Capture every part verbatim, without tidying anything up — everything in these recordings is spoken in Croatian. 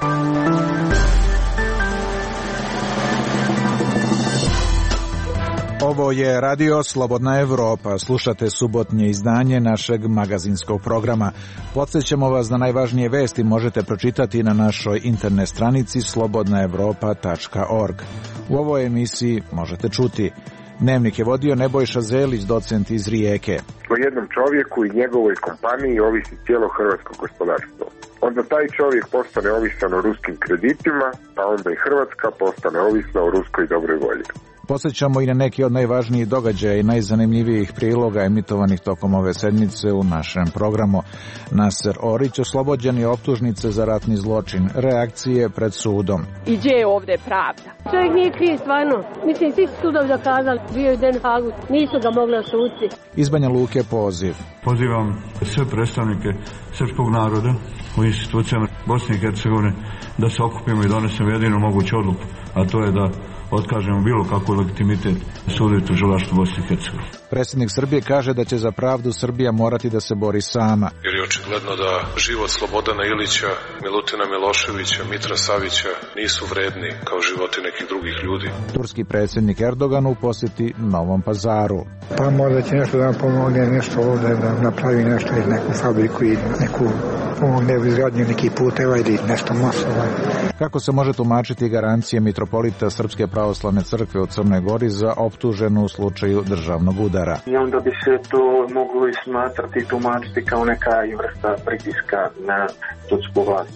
Ovo je Radio Slobodna Evropa. Slušate subotnje izdanje našeg magazinskog programa. Podsjećamo vas da najvažnije vesti možete pročitati na našoj internet stranici slobodna evropa tačka org. U ovoj emisiji možete čuti: Dnevnik je vodio Nebojša Zelić, docent iz Rijeke. O jednom čovjeku i njegovoj kompaniji ovisi cijelo hrvatsko gospodarstvo. Onda taj čovjek postane ovisan o ruskim kreditima, pa onda i Hrvatska postane ovisna o ruskoj dobroj volji. Posjećamo i na neki od najvažnijih događaja i najzanimljivijih priloga emitovanih tokom ove sedmice u našem programu. Naser Orić oslobođen je optužnice za ratni zločin, reakcije pred sudom. I gdje je ovdje pravda? Čovjek nije kriv stvarno. Mislim, svi su sudovi dokazali, bio je u Den Hagu, nisu ga mogli osuditi. Iz Banja Luke poziv. Pozivam sve predstavnike srpskog naroda u institucijama Bosne i Hercegovine da se okupimo i donesemo jedinu moguću odluku, a to je da otkažemo bilo kakvu legitimitet sudu i tužilaštvu Bosne i Hercegovine. Predsjednik Srbije kaže da će za pravdu Srbija morati da se bori sama. Jer je očigledno da život Slobodana Ilića, Milutina Miloševića, Mitra Savića nisu vredni kao životi nekih drugih ljudi. Turski predsjednik Erdogan u posjeti Novom Pazaru. Pa možda će nešto da nam pomogne, nešto ovdje da napravi nešto ili neku fabriku ili neku pomogne u izgradnju nekih puteva ili nešto masova. Kako se može tumačiti garancije mitropolita Srpske pravoslavne crkve u Crnoj Gori za optuženu u slučaju državnog udara? I onda bi se to moglo i smatrati i tumačiti kao neka vrsta pritiska na sudsku vlast.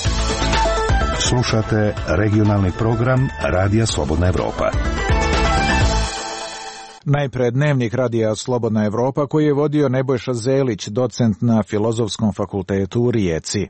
Slušate regionalni program Radija Slobodna Evropa. Najpred Dnevnik Radija Slobodna Evropa koji je vodio Nebojša Zelić, docent na Filozofskom fakultetu u Rijeci.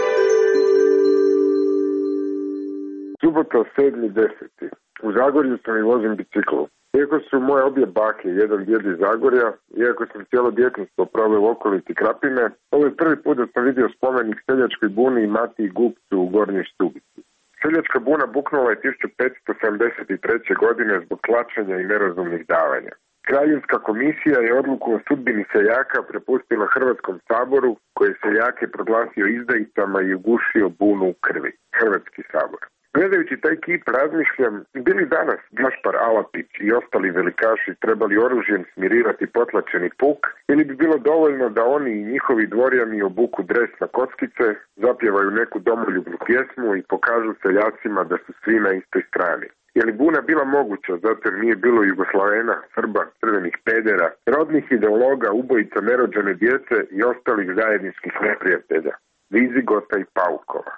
Subota sedmi deseti U Zagorju sam i vozim biciklu. Iako su moje obje bake, jedan djed iz Zagorja, iako sam cijelo djetinjstvo proveo u okoliti Krapine, ovo je prvi put da sam vidio spomenik seljačkoj buni i Matiji Gupcu u Gornjoj Stubici. Seljačka buna buknula je tisuću petsto sedamdeset treće. godine zbog tlačenja i nerazumnih davanja. Kraljevska komisija je odluku o sudbini seljaka prepustila Hrvatskom saboru, koji je seljake proglasio izdajicama i ugušio bunu u krvi. Hrvatski sabor. Gledajući taj kip razmišljam, bili danas Gašpar Alapić i ostali velikaši trebali oružjem smirirati potlačeni puk, ili bi bilo dovoljno da oni i njihovi dvorjani obuku dres na kockice, zapjevaju neku domoljubnu pjesmu i pokažu seljacima da su svi na istoj strani. Je li buna bila moguća zato jer nije bilo Jugoslavena, Srba, crvenih pedera, rodnih ideologa, ubojica nerođene djece i ostalih zajedničkih neprijatelja, Vizigota i Paukova?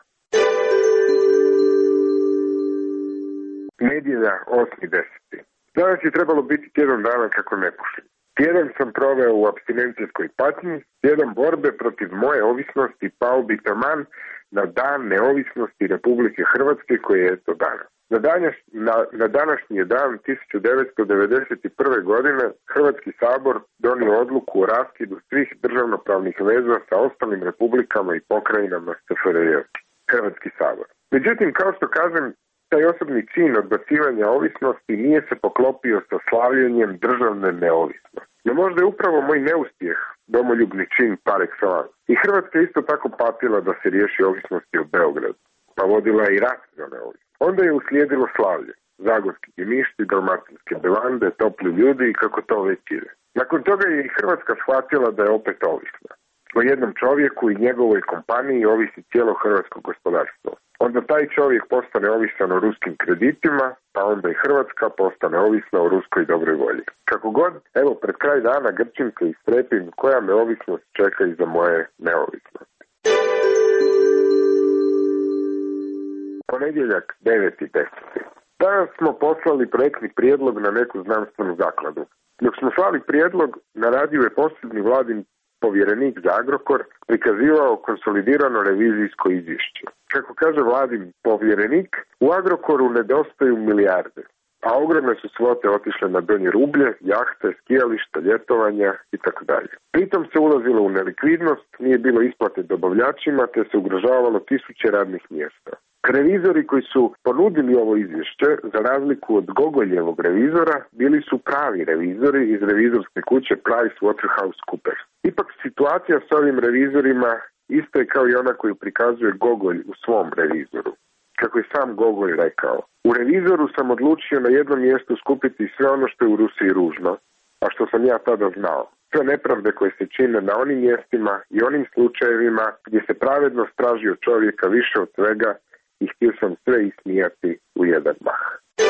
Nedjelja osmi deseti Danas je trebalo biti tjedan dana kako ne pušim. Tjedan sam proveo u apstinencijskoj patnji, tjedan borbe protiv moje ovisnosti pao bi taman na dan neovisnosti Republike Hrvatske koji je eto danas. Na, danjaš, na, na današnji dan tisuću devetsto devedeset prve. godine Hrvatski sabor donio odluku o raskidu svih državnopravnih veza sa ostalim republikama i pokrajinama S F R J. Hrvatski sabor. Međutim, kao što kažem, taj osobni čin odbacivanja ovisnosti nije se poklopio sa slavljenjem državne neovisnosti. No možda je upravo moj neuspjeh domoljubni čin par excellence. I Hrvatska isto tako patila da se riješi ovisnosti od Beograda, pa vodila i rat za neovisnost. Onda je uslijedilo slavlje, zagorski gemišti, dalmatinske belande, topli ljudi i kako to već ide. Nakon toga je i Hrvatska shvatila da je opet ovisna. O jednom čovjeku i njegovoj kompaniji ovisi cijelo hrvatsko gospodarstvo. Onda taj čovjek postane ovisan o ruskim kreditima, pa onda i Hrvatska postane ovisna o ruskoj dobroj volji. Kako god, evo pred kraj dana grčim se i strepim koja me ovisnost čeka iza moje neovisnosti. Ponedjeljak deveti deseti Danas smo poslali projektni prijedlog na neku znanstvenu zakladu. Dok smo slali prijedlog, na radiju je posebni vladin povjerenik za Agrokor prikazivao konsolidirano revizijsko izvješće. Kako kaže vladin povjerenik, u Agrokoru nedostaju milijarde, a ogromne su svote otišle na donje rublje, jahte, skijališta, ljetovanja itd. Pritom se ulazilo u nelikvidnost, nije bilo isplate dobavljačima, te se ugrožavalo tisuće radnih mjesta. Revizori koji su ponudili ovo izvješće, za razliku od Gogoljevog revizora, bili su pravi revizori iz revizorske kuće PricewaterhouseCoopers. Ipak situacija s ovim revizorima ista je kao i ona koju prikazuje Gogolj u svom revizoru. Kako je sam Gogolj rekao, u revizoru sam odlučio na jednom mjestu skupiti sve ono što je u Rusiji ružno, a što sam ja tada znao. Sve nepravde koje se čine na onim mjestima i onim slučajevima gdje se pravedno traži od čovjeka više od svega i htio sam sve ismijati u jedan mah.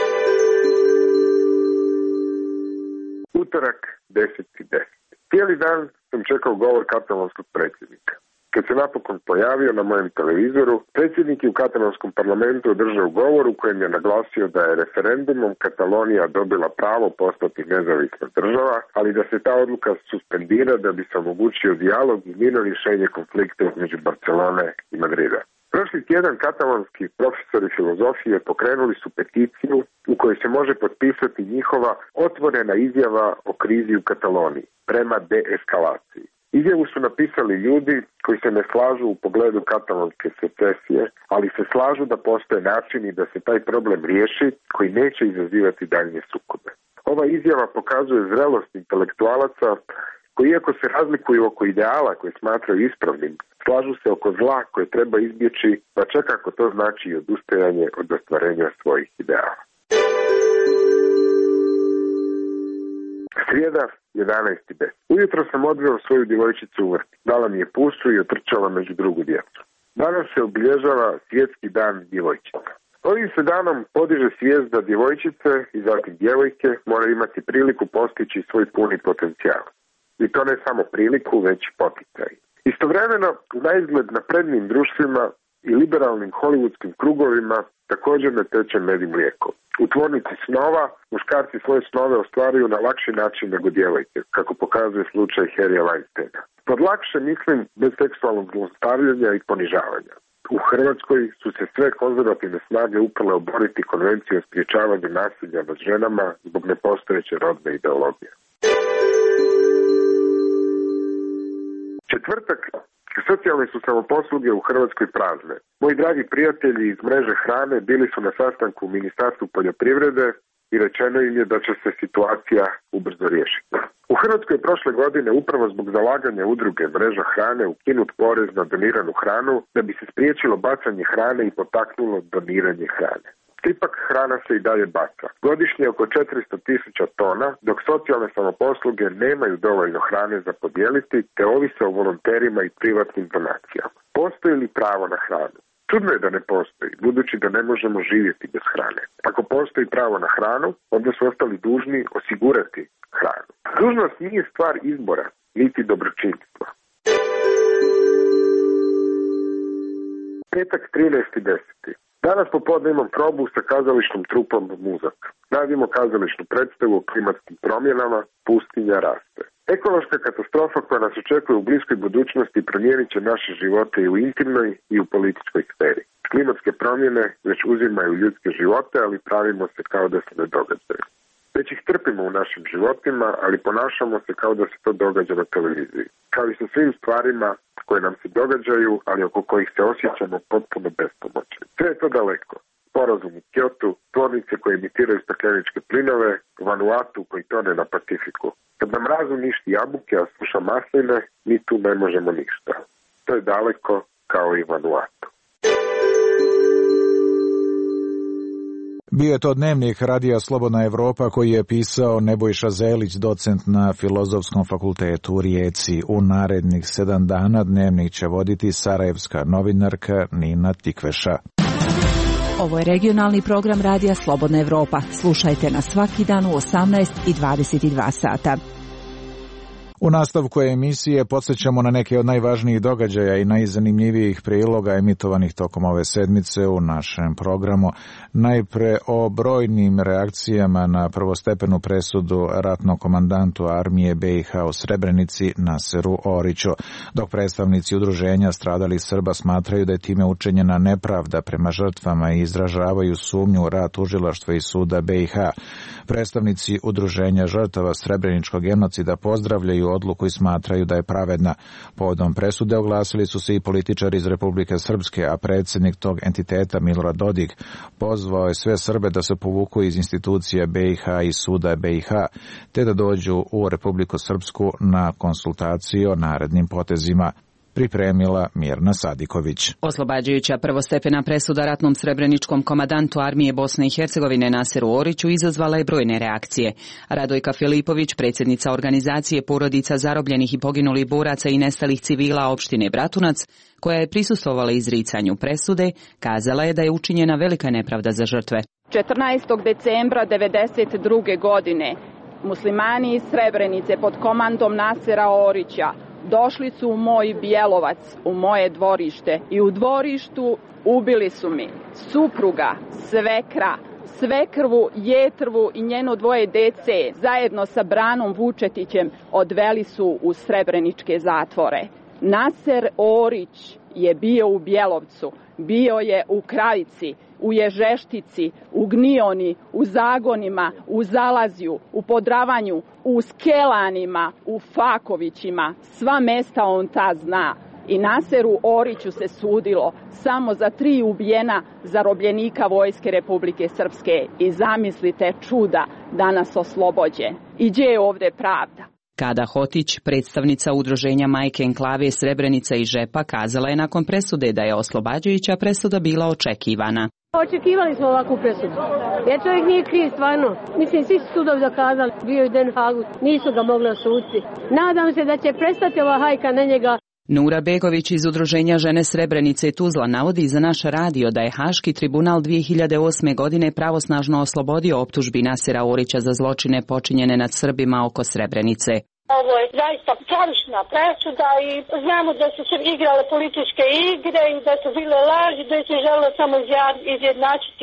Utorak, deseti deseti Cijeli dan sam čekao govor katalonskog predsjednika. Kad se napokon pojavio na mojem televizoru, predsjednik je u katalonskom parlamentu održao govor u kojem je naglasio da je referendumom Katalonija dobila pravo postati nezavisna država, ali da se ta odluka suspendira da bi se omogućio dijalog i mirno rješenje konflikta između Barcelone i Madrida. Prošli tjedan katalonski profesori filozofije pokrenuli su peticiju u kojoj se može potpisati njihova otvorena izjava o krizi u Kataloniji prema deeskalaciji. Izjavu su napisali ljudi koji se ne slažu u pogledu katalonske secesije, ali se slažu da postoje načini da se taj problem riješi koji neće izazivati daljnje sukobe. Ova izjava pokazuje zrelost intelektualaca koji, iako se razlikuju oko ideala koje smatraju ispravnim, slažu se oko zla koje treba izbjeći, pa čak ako to znači i odustajanje od ostvarenja svojih ideala. Srijeda, jedanaesti deseti Ujutro sam odveo svoju djevojčicu u vrt. Dala mi je pusu i otrčala među drugu djecu. Danas se obilježava svjetski dan djevojčica. Ovim se danom podiže svijest da djevojčice i zatim djevojke moraju imati priliku postići svoj puni potencijal. I to ne samo priliku, već poticaj. Istovremeno, u naizgled naprednim društvima i liberalnim hollywoodskim krugovima također ne teče med i mlijeko. U tvornici snova muškarci svoje snove ostvaruju na lakši način nego djevojke, kako pokazuje slučaj Harryja Weinsteina. Pod lakše mislim bez seksualnog zlostavljanja i ponižavanja. U Hrvatskoj su se sve konzervativne snage upale oboriti konvenciju o sprječavanju nasilja nad ženama zbog nepostojeće rodne ideologije. Četvrtak, socijalne su samoposluge u Hrvatskoj prazne. Moji dragi prijatelji iz mreže hrane bili su na sastanku u Ministarstvu poljoprivrede i rečeno im je da će se situacija ubrzo riješiti. U Hrvatskoj je prošle godine upravo zbog zalaganja udruge mreža hrane ukinut porez na doniranu hranu da bi se spriječilo bacanje hrane i potaknulo doniranje hrane. Ipak hrana se i dalje baca. Godišnje oko četiristo tisuća tona, dok socijalne samoposluge nemaju dovoljno hrane za podijeliti, te ovise o volonterima i privatnim donacijama. Postoji li pravo na hranu? Čudno je da ne postoji, budući da ne možemo živjeti bez hrane. Ako postoji pravo na hranu, onda su ostali dužni osigurati hranu. Dužnost nije stvar izbora, niti dobročinstva. Petak, trinaesti deseti Danas popodne imam probu sa kazališnom trupom Muzak. Radimo kazališnu predstavu o klimatskim promjenama, pustinja raste. Ekološka katastrofa koja nas očekuje u bliskoj budućnosti promijenit će naše živote i u intimnoj i u političkoj sferi. Klimatske promjene već uzimaju ljudske živote, ali pravimo se kao da se ne događaju. Već ih trpimo u našim životima, ali ponašamo se kao da se to događa na televiziji. Kao i sa svim stvarima koje nam se događaju, ali oko kojih se osjećamo potpuno bespomoćni. Sve je to daleko. Sporazum u Kyotu, tvornice koje emitiraju stakleničke plinove, Vanuatu koji tone na Pacifiku. Kad nam razum ništi jabuke, a sluša masline, mi tu ne možemo ništa. To je daleko kao i Vanuatu. Bio je to dnevnik Radija Slobodna Evropa koji je pisao Nebojša Zelić, docent na Filozofskom fakultetu u Rijeci. U narednih sedam dana dnevnik će voditi sarajevska novinarka Nina Tikveša. Ovo je regionalni program Radija Slobodna Evropa. Slušajte nas svaki dan u osamnaest i dvadeset dva sata. U nastavku emisije podsjećamo na neke od najvažnijih događaja i najzanimljivijih priloga emitovanih tokom ove sedmice u našem programu. Najpre o brojnim reakcijama na prvostepenu presudu ratnom komandantu armije B i H u Srebrenici Naseru Oriću, dok predstavnici udruženja stradalih Srba smatraju da je time učinjena nepravda prema žrtvama i izražavaju sumnju u rad tužilaštva i suda B i H. Predstavnici udruženja žrtava srebreničkog genocida pozdravljaju odluku i smatraju da je pravedna. Povodom presude oglasili su se i političari iz Republike Srpske, a predsjednik tog entiteta Milorad Dodik pozvao je sve Srbe da se povuku iz institucije B i H i suda B i H, te da dođu u Republiku Srpsku na konsultacije o narednim potezima. Pripremila Mirna Sadiković. Oslobađajuća prvostepena presuda ratnom srebreničkom komandantu armije Bosne i Hercegovine Naseru Oriću izazvala je brojne reakcije. Radojka Filipović, predsjednica organizacije porodica zarobljenih i poginulih boraca i nestalih civila opštine Bratunac, koja je prisustvovala izricanju presude, kazala je da je učinjena velika nepravda za žrtve. četrnaestog decembra devedeset druge. godine muslimani iz Srebrenice pod komandom Nasera Orića došli su u moj Bjelovac, u moje dvorište, i u dvorištu ubili su mi supruga, svekra, svekrvu, jetrvu i njeno dvoje dece. Zajedno sa Branom Vučetićem odveli su u srebreničke zatvore. Naser Orić je bio u Bjelovcu, bio je u Kravici, u Ježeštici, u Gnioni, u Zagonima, u Zalazju, u Podravanju, u Skelanima, u Fakovićima. Sva mesta on ta zna. I Naseru Oriću se sudilo samo za tri ubijena zarobljenika Vojske Republike Srpske. I zamislite čuda, danas oslobođen. I gdje je ovdje pravda? Kada Hotić, predstavnica udruženja Majke Enklave Srebrenica i Žepa, kazala je nakon presude da je oslobađajuća presuda bila očekivana. Očekivali smo ovakvu presudu. Jer čovjek nije kriv stvarno. Mislim, svi su sudovi zakazali. Bio je u Den Hagu. Nisu ga mogli osuditi. Nadam se da će prestati ova hajka na njega. Nura Begović iz udruženja Žene Srebrenice i Tuzla navodi za naš radio da je Haški tribunal dvije hiljade osme. godine pravosnažno oslobodio optužbi Nasera Orića za zločine počinjene nad Srbima oko Srebrenice. Ovo je zaista pravična presuda i znamo da su se igrale političke igre i da su bile laži, da se žele samo izjednačiti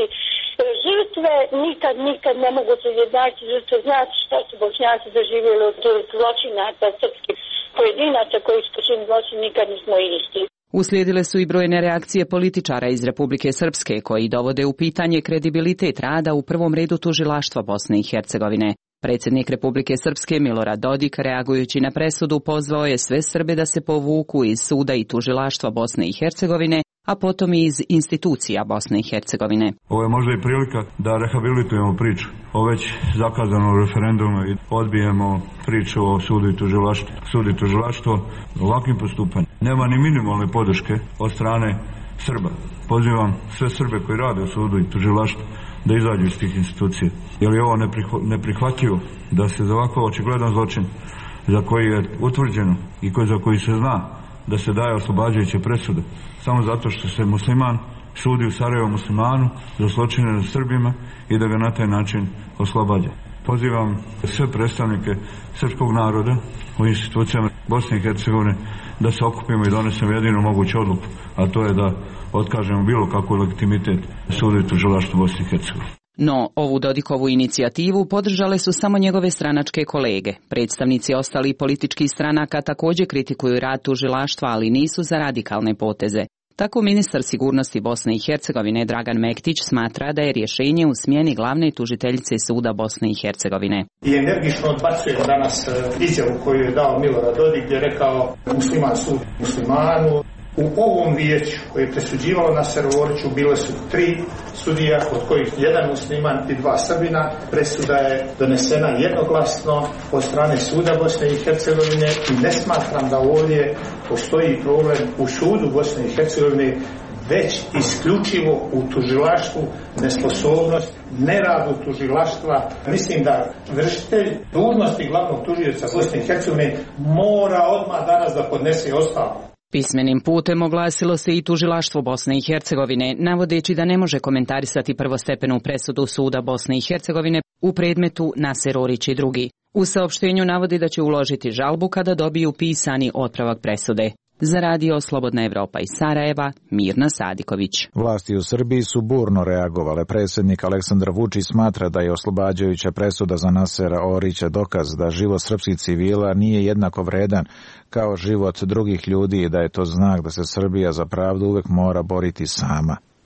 žrtve. Nikad, nikad ne mogu se izjednačiti žrtve. Znači što su Bošnjaci doživjeli od zločinaca srpskih pojedinaca koji su počinili zločin, nikad nismo isti. Uslijedile su i brojne reakcije političara iz Republike Srpske koji dovode u pitanje kredibilitet rada u prvom redu tužilaštva Bosne i Hercegovine. Predsjednik Republike Srpske Milorad Dodik, reagujući na presudu, pozvao je sve Srbe da se povuku iz suda i tužilaštva Bosne i Hercegovine, a potom i iz institucija Bosne i Hercegovine. Ovo je možda i prilika da rehabilitujemo priču o već zakazanom referendumu i odbijemo priču o sudu i tužilaštvu. Sud i tužilaštvo ovakvim postupanjem nema ni minimalne podrške od strane Srba. Pozivam sve Srbe koji rade u sudu i tužilaštvu da izađu iz tih institucija. Jer je ovo neprihvatljivo da se za ovako očigledan zločin za koji je utvrđeno i koji, za koji se zna da se daje oslobađajuće presude samo zato što se musliman sudi u Sarajevu muslimanu za zločine nad Srbima i da ga na taj način oslobađa. Pozivam sve predstavnike srpskog naroda u institucijama Bosne i Hercegovine da se okupimo i donesemo jedinu moguću odluku, a to je da otkažemo bilo kakvu legitimitet sudu i tužilaštvu Bosne i Hercegovine. No, ovu Dodikovu inicijativu podržale su samo njegove stranačke kolege. Predstavnici ostalih političkih stranaka također kritikuju rad tužilaštva, ali nisu za radikalne poteze. Tako ministar sigurnosti Bosne i Hercegovine Dragan Mektić smatra da je rješenje u smjeni glavne tužiteljice suda Bosne i Hercegovine. I energično odbacujem danas izjavu koju je dao Milorad Dodik, gdje je rekao musliman sud muslimanu. U ovom vijeću koje je presuđivalo Naseru Oriću bile su tri sudija, od kojih jedan musliman i dva Srbina. Presuda je donesena jednoglasno od strane suda Bosne i Hercegovine i ne smatram da ovdje postoji problem u sudu Bosne i Hercegovine, već isključivo u tužilaštvu, nesposobnost, neradu tužilaštva. Mislim da vršitelj dužnosti glavnog tužioca Bosne i Hercegovine mora odmah danas da podnese ostavku. Pismenim putem oglasilo se i tužilaštvo Bosne i Hercegovine, navodeći da ne može komentarisati prvostepenu presudu suda Bosne i Hercegovine u predmetu Naser Orić i drugi. U saopštenju navodi da će uložiti žalbu kada dobiju pisani otpravak presude. Za radio Slobodna Evropa iz Sarajeva, Mirna Sadiković. Vlasti u Srbiji su burno reagovale. Predsjednik Aleksandar Vučić smatra da je oslobađajuća presuda za Nasera Orića dokaz da život srpskih civila nije jednako vredan kao život drugih ljudi i da je to znak da se Srbija za pravdu uvek mora boriti sama.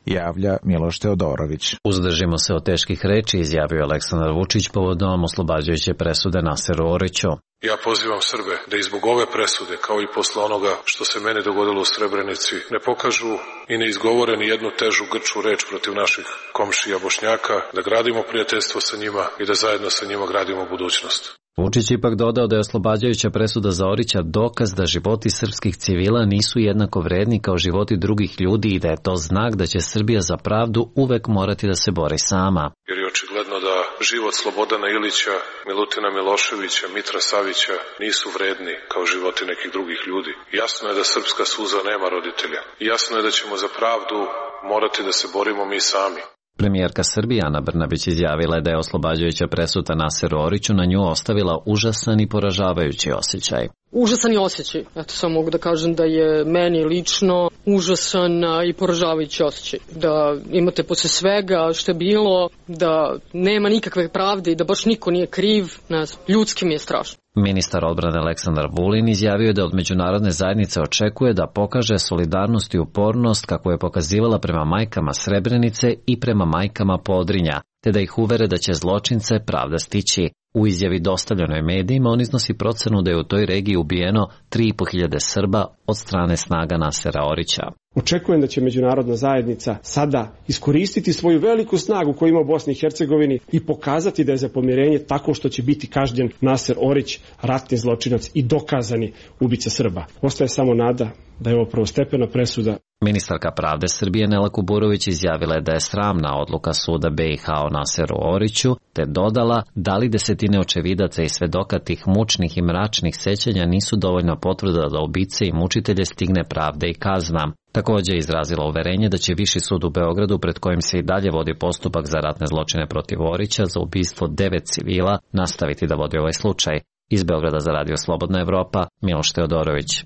javlja Miloš Teodorović. Uzdržimo se od teških reči, izjavio Aleksandar Vučić povodom oslobađajuće presude Naseru Oriću. Ja pozivam Srbe da i zbog ove presude, kao i posle onoga što se meni dogodilo u Srebrenici, ne pokažu i ne izgovore ni jednu težu grču reč protiv naših komšija Bošnjaka, da gradimo prijateljstvo sa njima i da zajedno sa njima gradimo budućnost. Vučić ipak dodao da je oslobađajuća presuda za Orića dokaz da životi srpskih civila nisu jednako vredni kao životi drugih ljudi i da je to znak da će Srbija za pravdu uvek morati da se bori sama. Jer je očigledno da život Slobodana Ilića, Milutina Miloševića, Mitra Savića nisu vredni kao životi nekih drugih ljudi. Jasno je da srpska suza nema roditelja. Jasno je da ćemo za pravdu morati da se borimo mi sami. Premijerka Srbije Ana Brnabić izjavila je da je oslobađajuća presuda Naseru Oriću na nju ostavila užasan i poražavajući osjećaj. Užasan je osjećaj. Eto, samo mogu da kažem da je meni lično užasan i poražavajući osjećaj. Da imate posle svega što je bilo, da nema nikakve pravde i da baš niko nije kriv. Ne znam, ljudski mi je strašno. Ministar odbrane Aleksandar Vulin izjavio je da od međunarodne zajednice očekuje da pokaže solidarnost i upornost kako je pokazivala prema majkama Srebrenice i prema majkama Podrinja, te da ih uvere da će zločince pravda stići. U izjavi dostavljenoj medijima on iznosi procenu da je u toj regiji ubijeno tri i po hiljade Srba od strane snaga Nasera Orića. Očekujem da će međunarodna zajednica sada iskoristiti svoju veliku snagu koju ima u Bosni i Hercegovini i pokazati da je za pomirenje tako što će biti kažnjen Naser Orić, ratni zločinac i dokazani ubica Srba. Ostaje samo nada da je ovo prvostepena presuda. Ministarka pravde Srbije Nela Kuburović izjavila je da je sramna odluka suda B i H o Naseru Oriću, te dodala da li desetine očevidaca i svedoka tih mučnih i mračnih sećanja nisu dovoljna potvrda da ubice i mučitelje stigne pravde i kazna. Također je izrazila uverenje da će Viši sud u Beogradu, pred kojim se i dalje vodi postupak za ratne zločine protiv Orića za ubistvo devet civila, nastaviti da vodi ovaj slučaj. Iz Beograda za Radio Slobodna Evropa, Miloš Teodorović.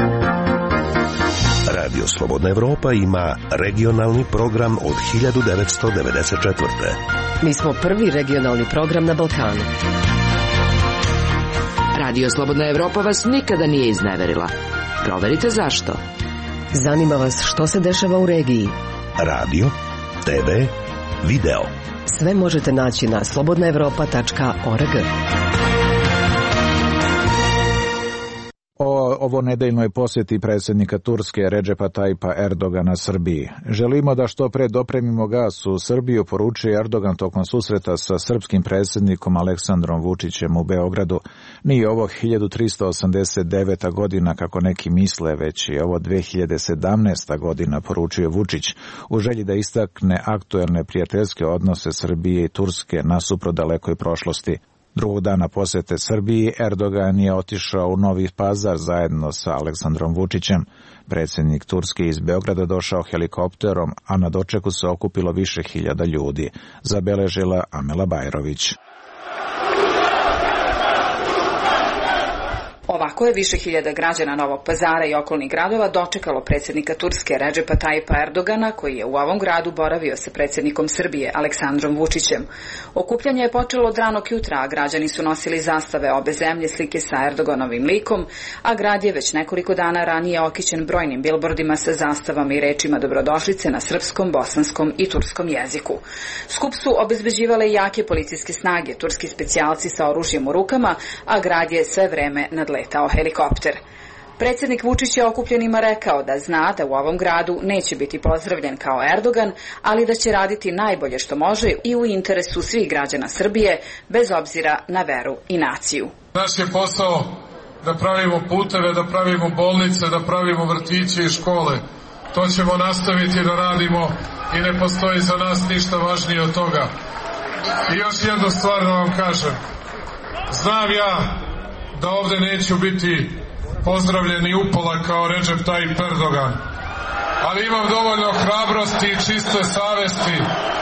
Radio Slobodna Evropa ima regionalni program od hiljadu devetsto devedeset četvrte. Mi smo prvi regionalni program na Balkanu. Radio Slobodna Evropa vas nikada nije izneverila. Proverite zašto. Zanima vas što se dešava u regiji. Radio, te ve, video. Sve možete naći na slobodna evropa tačka org. O ovonedeljnoj posjeti predsjednika Turske Redžepa Tajpa Erdogana Srbiji. Želimo da što pre dopremimo gas u Srbiju, poručuje Erdogan tokom susreta sa srpskim predsjednikom Aleksandrom Vučićem u Beogradu. Nije ovo hiljadu tristo osamdeset deveta godina kako neki misle, već je ovo dve hiljade sedamnaesta godina, poručuje Vučić, u želji da istakne aktuelne prijateljske odnose Srbije i Turske nasuprot dalekoj prošlosti. Drugog dana posjete Srbiji, Erdogan je otišao u Novi Pazar zajedno sa Aleksandrom Vučićem. Predsjednik Turske iz Beograda došao helikopterom, a na dočeku se okupilo više hiljada ljudi, zabeležila Amela Bajrović. Ovako je više hiljada građana Novog Pazara i okolnih gradova dočekalo predsjednika Turske Redžepa Tajpa Erdogana, koji je u ovom gradu boravio sa predsjednikom Srbije Aleksandrom Vučićem. Okupljanje je počelo od ranog jutra, a građani su nosili zastave obe zemlje, slike sa Erdoganovim likom, a grad je već nekoliko dana ranije okićen brojnim bilbordima sa zastavama i rečima dobrodošlice na srpskom, bosanskom i turskom jeziku. Skup su obezbeđivale jake policijske snage, turski specijalci sa oružjem u rukama, a grad je sve vreme nadletao helikopter. Predsjednik Vučić je okupljenima rekao da zna da u ovom gradu neće biti pozdravljen kao Erdogan, ali da će raditi najbolje što može i u interesu svih građana Srbije, bez obzira na veru i naciju. Naš je posao da pravimo puteve, da pravimo bolnice, da pravimo vrtiće i škole. To ćemo nastaviti da radimo i ne postoji za nas ništa važnije od toga. I još jednu stvar da vam kažem. Znam ja da ovde neću biti pozdravljen i upola kao Redžep Tajip Erdogan, ali imam dovoljno hrabrosti i čiste savesti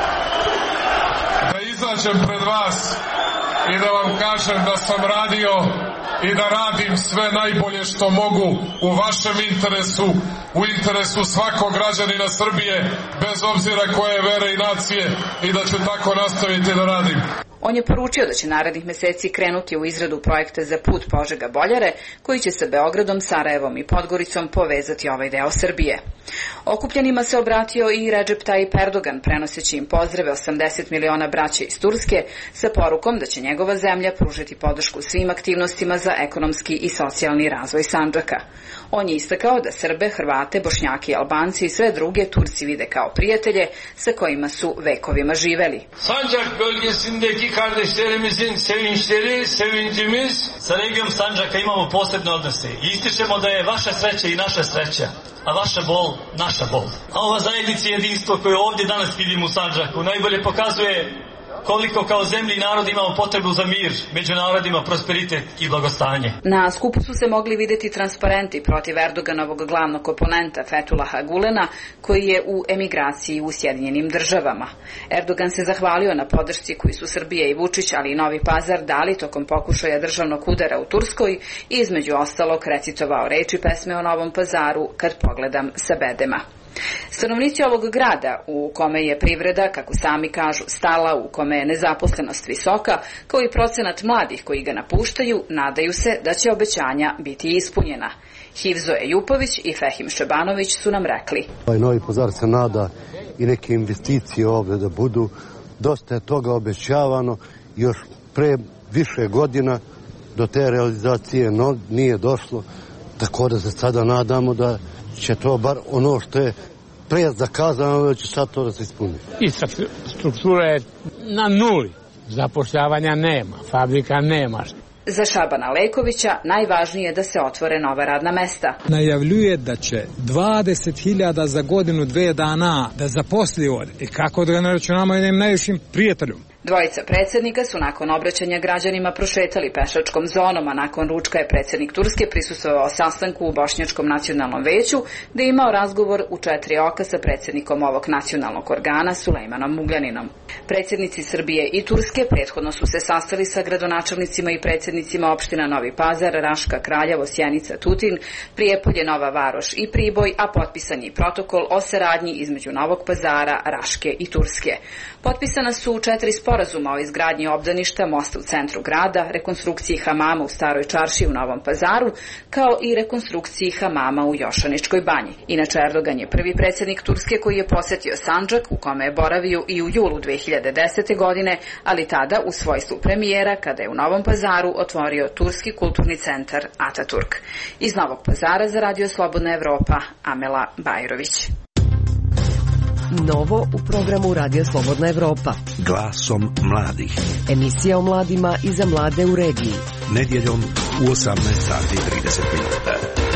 da izađem pred vas i da vam kažem da sam radio i da radim sve najbolje što mogu u vašem interesu, u interesu svakog građanina Srbije, bez obzira koje vere i nacije, i da ću tako nastaviti da radim. On je poručio da će narednih meseci krenuti u izradu projekta za put Požega-Boljare, koji će sa Beogradom, Sarajevom i Podgoricom povezati ovaj deo Srbije. Okupljenima se obratio i Recep Tayyip Erdogan, prenoseći im pozdrave osamdeset miliona braće iz Turske, sa porukom da će njegova zemlja pružiti podršku svim aktivnostima za ekonomski i socijalni razvoj Sandžaka. On je istakao da Srbe, Hrvate, Bošnjake i Albanci i sve druge Turci vide kao prijatelje sa kojima su vekovima živeli. Sancak bölgesindeki kardeşlerimizin sevinçleri, sevincimiz. Sa regijom Sandžaka imamo posebne odnose. Ističemo da je vaša sreća i naša sreća, a vaša bol, naša bol. A ova zajednica i jedinstvo koje ovdje danas vidimo u Sandžaku najbolje pokazuje koliko kao zemlji i narod imamo potrebu za mir, među narodima prosperitet i blagostanje. Na skupu su se mogli videti transparenti protiv Erdoganovog glavnog oponenta Fethullaha Gulena, koji je u emigraciji u Sjedinjenim državama. Erdogan se zahvalio na podršci koju su Srbija i Vučić, ali i Novi Pazar dali tokom pokušaja državnog udara u Turskoj i između ostalog recitovao reči pesme o Novom Pazaru Kad pogledam sa bedema. Stanovnici ovog grada, u kome je privreda, kako sami kažu, stala, u kome je nezaposlenost visoka, kao i procenat mladih koji ga napuštaju, nadaju se da će obećanja biti ispunjena. Hivzo Ejupović i Fehim Šebanović su nam rekli. Ovaj Novi Pazar se nada i neke investicije ovdje da budu. Dosta je toga obećavano, još pre više godina do te realizacije no, nije došlo, tako da se sada nadamo da će to bar ono što je pre zakazano, da će sad to da se ispuni. Infrastruktura je na nuli, zapošljavanja nema, fabrika nema. Za Šabana Lekovića najvažnije je da se otvore nova radna mesta. Najavljuje da će dvadeset hiljada za godinu dve dana da zaposli ovdje. I kako da ga ne računamo jednim najvišim prijateljom. Dvojica predsjednika su nakon obraćanja građanima prošetali pešačkom zonom, a nakon ručka je predsjednik Turske prisustvovao sastanku u Bošnjačkom nacionalnom veću, gde je imao razgovor u četiri oka sa predsjednikom ovog nacionalnog organa, Sulejmanom Ugljaninom. Predsjednici Srbije i Turske prethodno su se sastali sa gradonačelnicima i predsjednicima opština Novi Pazar, Raška, Kraljevo, Sjenica, Tutin, Prijepolje, Nova Varoš i Priboj, a potpisan je protokol o saradnji između Novog Pazara, Raške i Turske. Potpisana su četiri sporazuma o izgradnji obdaništa, mosta u centru grada, rekonstrukciji hamama u Staroj Čarši u Novom Pazaru, kao i rekonstrukciji hamama u Jošaničkoj banji. Inače, Erdogan je prvi predsjednik Turske koji je posjetio Sandžak, u kome je boravio i u julu dve hiljade desete. godine, ali tada u svojstvu premijera, kada je u Novom Pazaru otvorio Turski kulturni centar Ataturk. Iz Novog Pazara za Radio Slobodna Evropa, Amela Bajrović. Novo u programu Radio Slobodna Evropa. Glasom mladih. Emisija o mladima i za mlade u regiji. Nedjeljom u osamnaest sati i trideset minuta.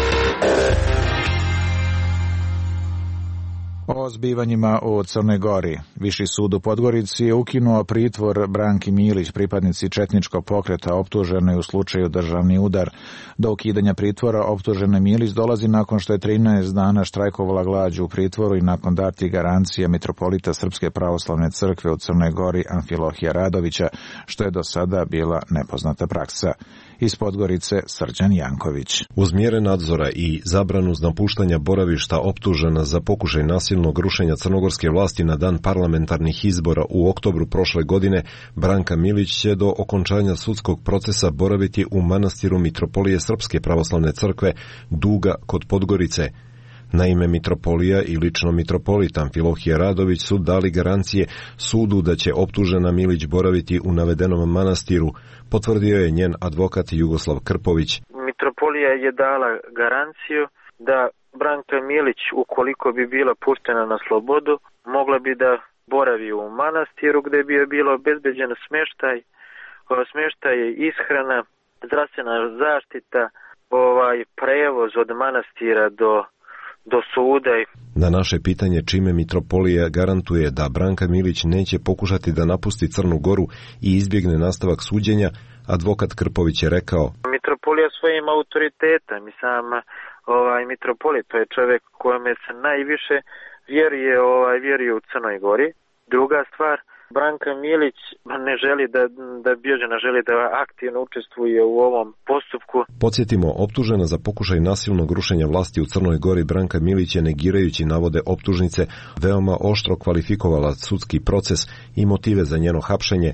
O zbivanjima u Crnoj Gori. Viši sud u Podgorici je ukinuo pritvor Branki Milić, pripadnici četničkog pokreta optuženoj u slučaju državni udar. Do ukidanja pritvora optužene Milić dolazi nakon što je trinaest dana štrajkovala glađu u pritvoru i nakon dati garancija mitropolita Srpske pravoslavne crkve u Crnoj Gori Amfilohija Radovića, što je do sada bila nepoznata praksa. Iz Podgorice Srđan Janković. Uz mjere nadzora i zabranu napuštanja boravišta optužena za pokušaj nasilnog rušenja crnogorske vlasti na dan parlamentarnih izbora u oktobru prošle godine, Branka Milić će do okončanja sudskog procesa boraviti u manastiru Mitropolije Srpske pravoslavne crkve Duga kod Podgorice. Naime, mitropolija i lično mitropolit Amfilohije Radović su dali garancije sudu da će optužena Milić boraviti u navedenom manastiru, potvrdio je njen advokat Jugoslav Krpović. Mitropolija je dala garanciju da Branka Milić, ukoliko bi bila puštena na slobodu, mogla bi da boravi u manastiru gdje bi je bilo obezbeđen smještaj, smještaj ishrana, zdravstvena zaštita, ovaj prevoz od manastira do do suda. Na naše pitanje čime mitropolija garantuje da Branka Milić neće pokušati da napusti Crnu Goru i izbjegne nastavak suđenja, advokat Krpović je rekao: Mitropolija svojim autoritetom i sam ovaj mitropolit, to je čovjek kojome se najviše vjeruje, ovaj vjeruje u Crnoj Gori. Druga stvar, Branka Milić ne želi da, da bježe, ne želi da aktivno učestvuje u ovom postupku. Podsjetimo, optužena za pokušaj nasilnog rušenja vlasti u Crnoj Gori, Branka Milić je, negirajući navode optužnice, veoma oštro kvalifikovala sudski proces i motive za njeno hapšenje.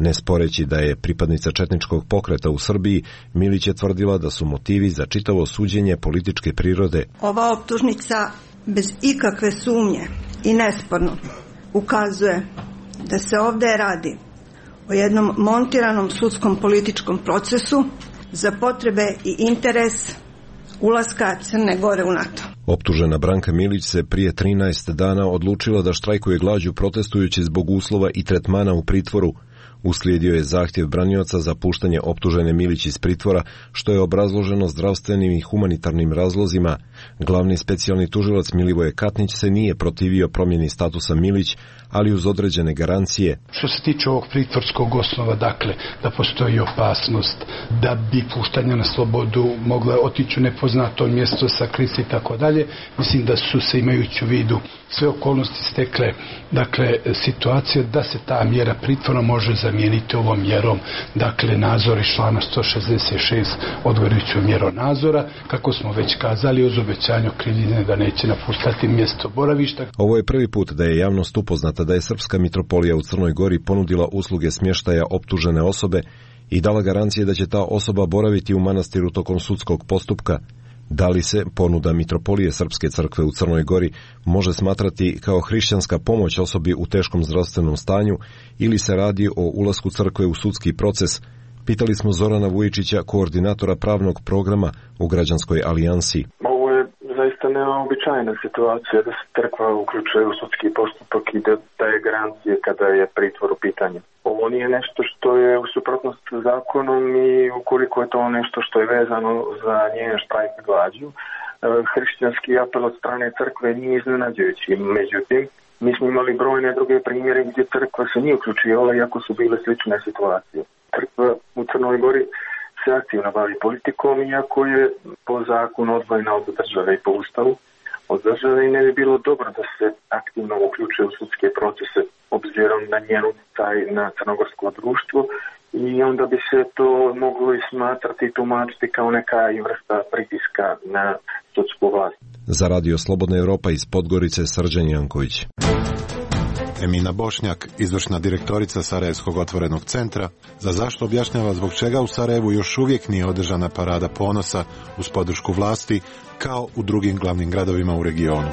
Ne sporeći da je pripadnica četničkog pokreta u Srbiji, Milić je tvrdila da su motivi za čitavo suđenje političke prirode. Ova optužnica bez ikakve sumnje i nesporno ukazuje da se ovde radi o jednom montiranom sudskom političkom procesu za potrebe i interes ulaska Crne Gore u NATO. Optužena Branka Milić se prije trinaest dana odlučila da štrajkuje glađu protestujući zbog uslova i tretmana u pritvoru. Uslijedio je zahtjev branioca za puštanje optužene Milić iz pritvora, što je obrazloženo zdravstvenim i humanitarnim razlozima. Glavni specijalni tužilac Milivoje Katnić se nije protivio promjeni statusa Milić, ali uz određene garancije. Što se tiče ovog pritvorskog osnova, dakle, da postoji opasnost da bi puštanje na slobodu mogla otići u nepoznato mjesto, sakriti i tako dalje, mislim da su se, imajući u vidu sve okolnosti, stekle, dakle, situacija da se ta mjera pritvora može zamijeniti ovom mjerom, dakle, nadzor iz člana sto šezdeset šest odgovarajućom mjerom nadzora, kako smo već kazali, uz obećanje okrivljene da neće napuštati mjesto boravišta. Ovo je prvi put da je javnost upoznata da je Srpska mitropolija u Crnoj Gori ponudila usluge smještaja optužene osobe i dala garancije da će ta osoba boraviti u manastiru tokom sudskog postupka. Da li se ponuda mitropolije Srpske crkve u Crnoj Gori može smatrati kao hrišćanska pomoć osobi u teškom zdravstvenom stanju ili se radi o ulasku crkve u sudski proces? Pitali smo Zorana Vujičića, koordinatora pravnog programa u Građanskoj alijansi. Ovo je zaista neobičajna situacija da se crkva uključuje u sudski postupak i da daje garancije kada je pritvor u pitanju. Ovo nije nešto što je u suprotnosti s zakonom i ukoliko je to nešto što je vezano za njen štrajk glađu, hrišćanski apel od strane crkve nije iznenađujući. Međutim, mi smo imali brojne druge primjere gdje crkva se nije uključivala iako su bile slične situacije. Crkva u Crnoj Gori se aktivno bavi politikom, iako je po zakonu odvojena od države i po ustavu od države, i ne bi bilo dobro da se aktivno uključuje u sudske procese obzirom na njenu taj na crnogorsko društvo, i onda bi se to moglo i smatrati i tumačiti kao neka i vrsta pritiska na sudsku vlast. Za Radio Slobodna Evropa iz Podgorice, Srđan Janković. Emina Bošnjak, izvršna direktorica Sarajevskog otvorenog centra, za zašto objašnjava zbog čega u Sarajevu još uvijek nije održana parada ponosa uz podršku vlasti kao u drugim glavnim gradovima u regionu.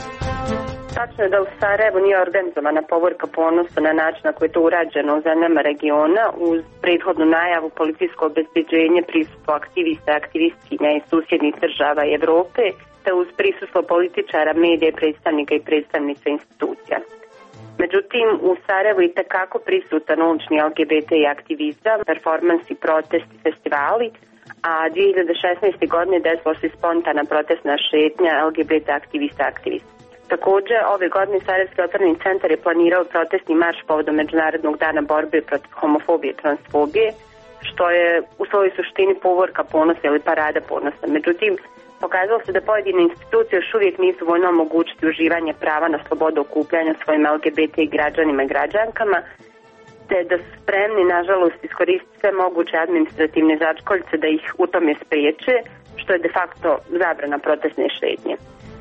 Tačno je da u Sarajevu nije organizovana povorka ponosa na način na koji je to urađeno u zemljama regiona, uz prethodnu najavu policijsko obezbeđenje, prisustvo aktivista, aktivistkinja iz susjednih država i Evrope, te uz prisustvo političara, medija, predstavnika i predstavnica institucija. Međutim, u Sarajevu je tekako prisutan ulični L G B T aktivizam, performansi, protesti, festivali, a dvije hiljade šesnaeste. godine desila se spontana protestna šetnja L G B T aktivista aktivista. Također, ove godine Sarajevski otvoreni centar je planirao protestni marš povodom Međunarodnog dana borbe protiv homofobije i transfobije, što je u svojoj suštini povorka ponosa ili parada ponosa. Međutim, pokazalo se da pojedine institucije još uvijek nisu voljno omogućiti uživanje prava na slobodu okupljanja svojim L G B T građanima i građankama, te da su spremni, nažalost, iskoristiti sve moguće administrativne začkoljice da ih u tome spriječe, što je de facto zabrana protestne šetnje.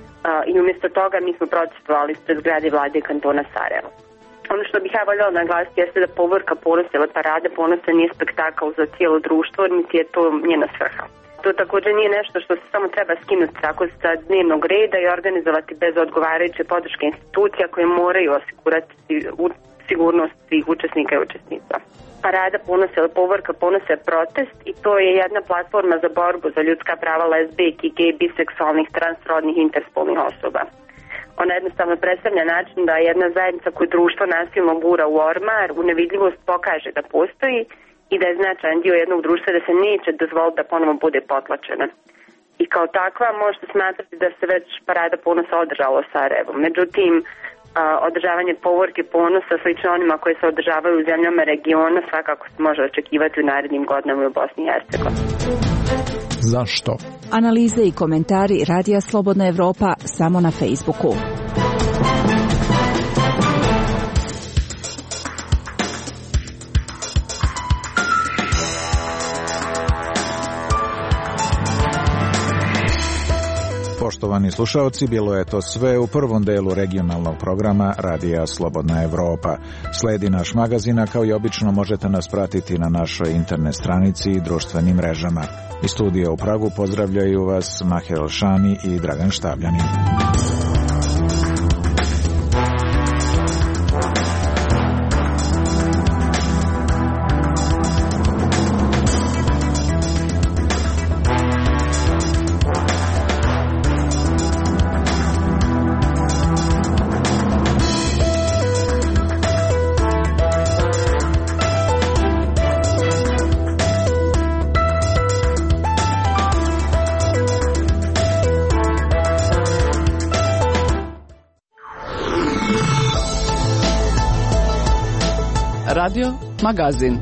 I umjesto toga mi smo protestovali ispred zgrade vlade kantona Sarajevo. Ono što bih ja voljela naglasiti jeste da povorka ponosa ili parade ponosa nije spektakl za cijelo društvo, niti je to njena svrha. To također nije nešto što se samo treba skinuti tako sa dnevnog reda i organizovati bez odgovarajuće podrške institucija koje moraju osigurati sigurnost svih učesnika i učesnica. Parada ponosa ili povorka ponosa je protest i to je jedna platforma za borbu za ljudska prava lezbijki, gej, biseksualnih, transrodnih i interspolnih osoba. Ona jednostavno predstavlja način da jedna zajednica koju društvo nasilno gura u ormar, u nevidljivost pokaže da postoji i da je značajan dio jednog društva, da se neće dozvoliti da ponovo bude potlačena. I kao takva možete smatrati da se već parada ponosa održala u Sarajevu. Međutim, održavanje povorke ponosa slično onima koje se održavaju u zemljama regiona svakako se može očekivati u narednim godinama u Bosni i Hercegovini. Zašto? Analize i komentari Radija Slobodna Evropa samo na Facebooku. Poštovani slušaoci, bilo je to sve u prvom delu regionalnog programa Radija Slobodna Evropa. Sledi naš magazin, a kao i obično možete nas pratiti na našoj internet stranici i društvenim mrežama. Iz studija u Pragu pozdravljaju vas Maher Alšani i Dragan Štavljanin. Radio Magazin.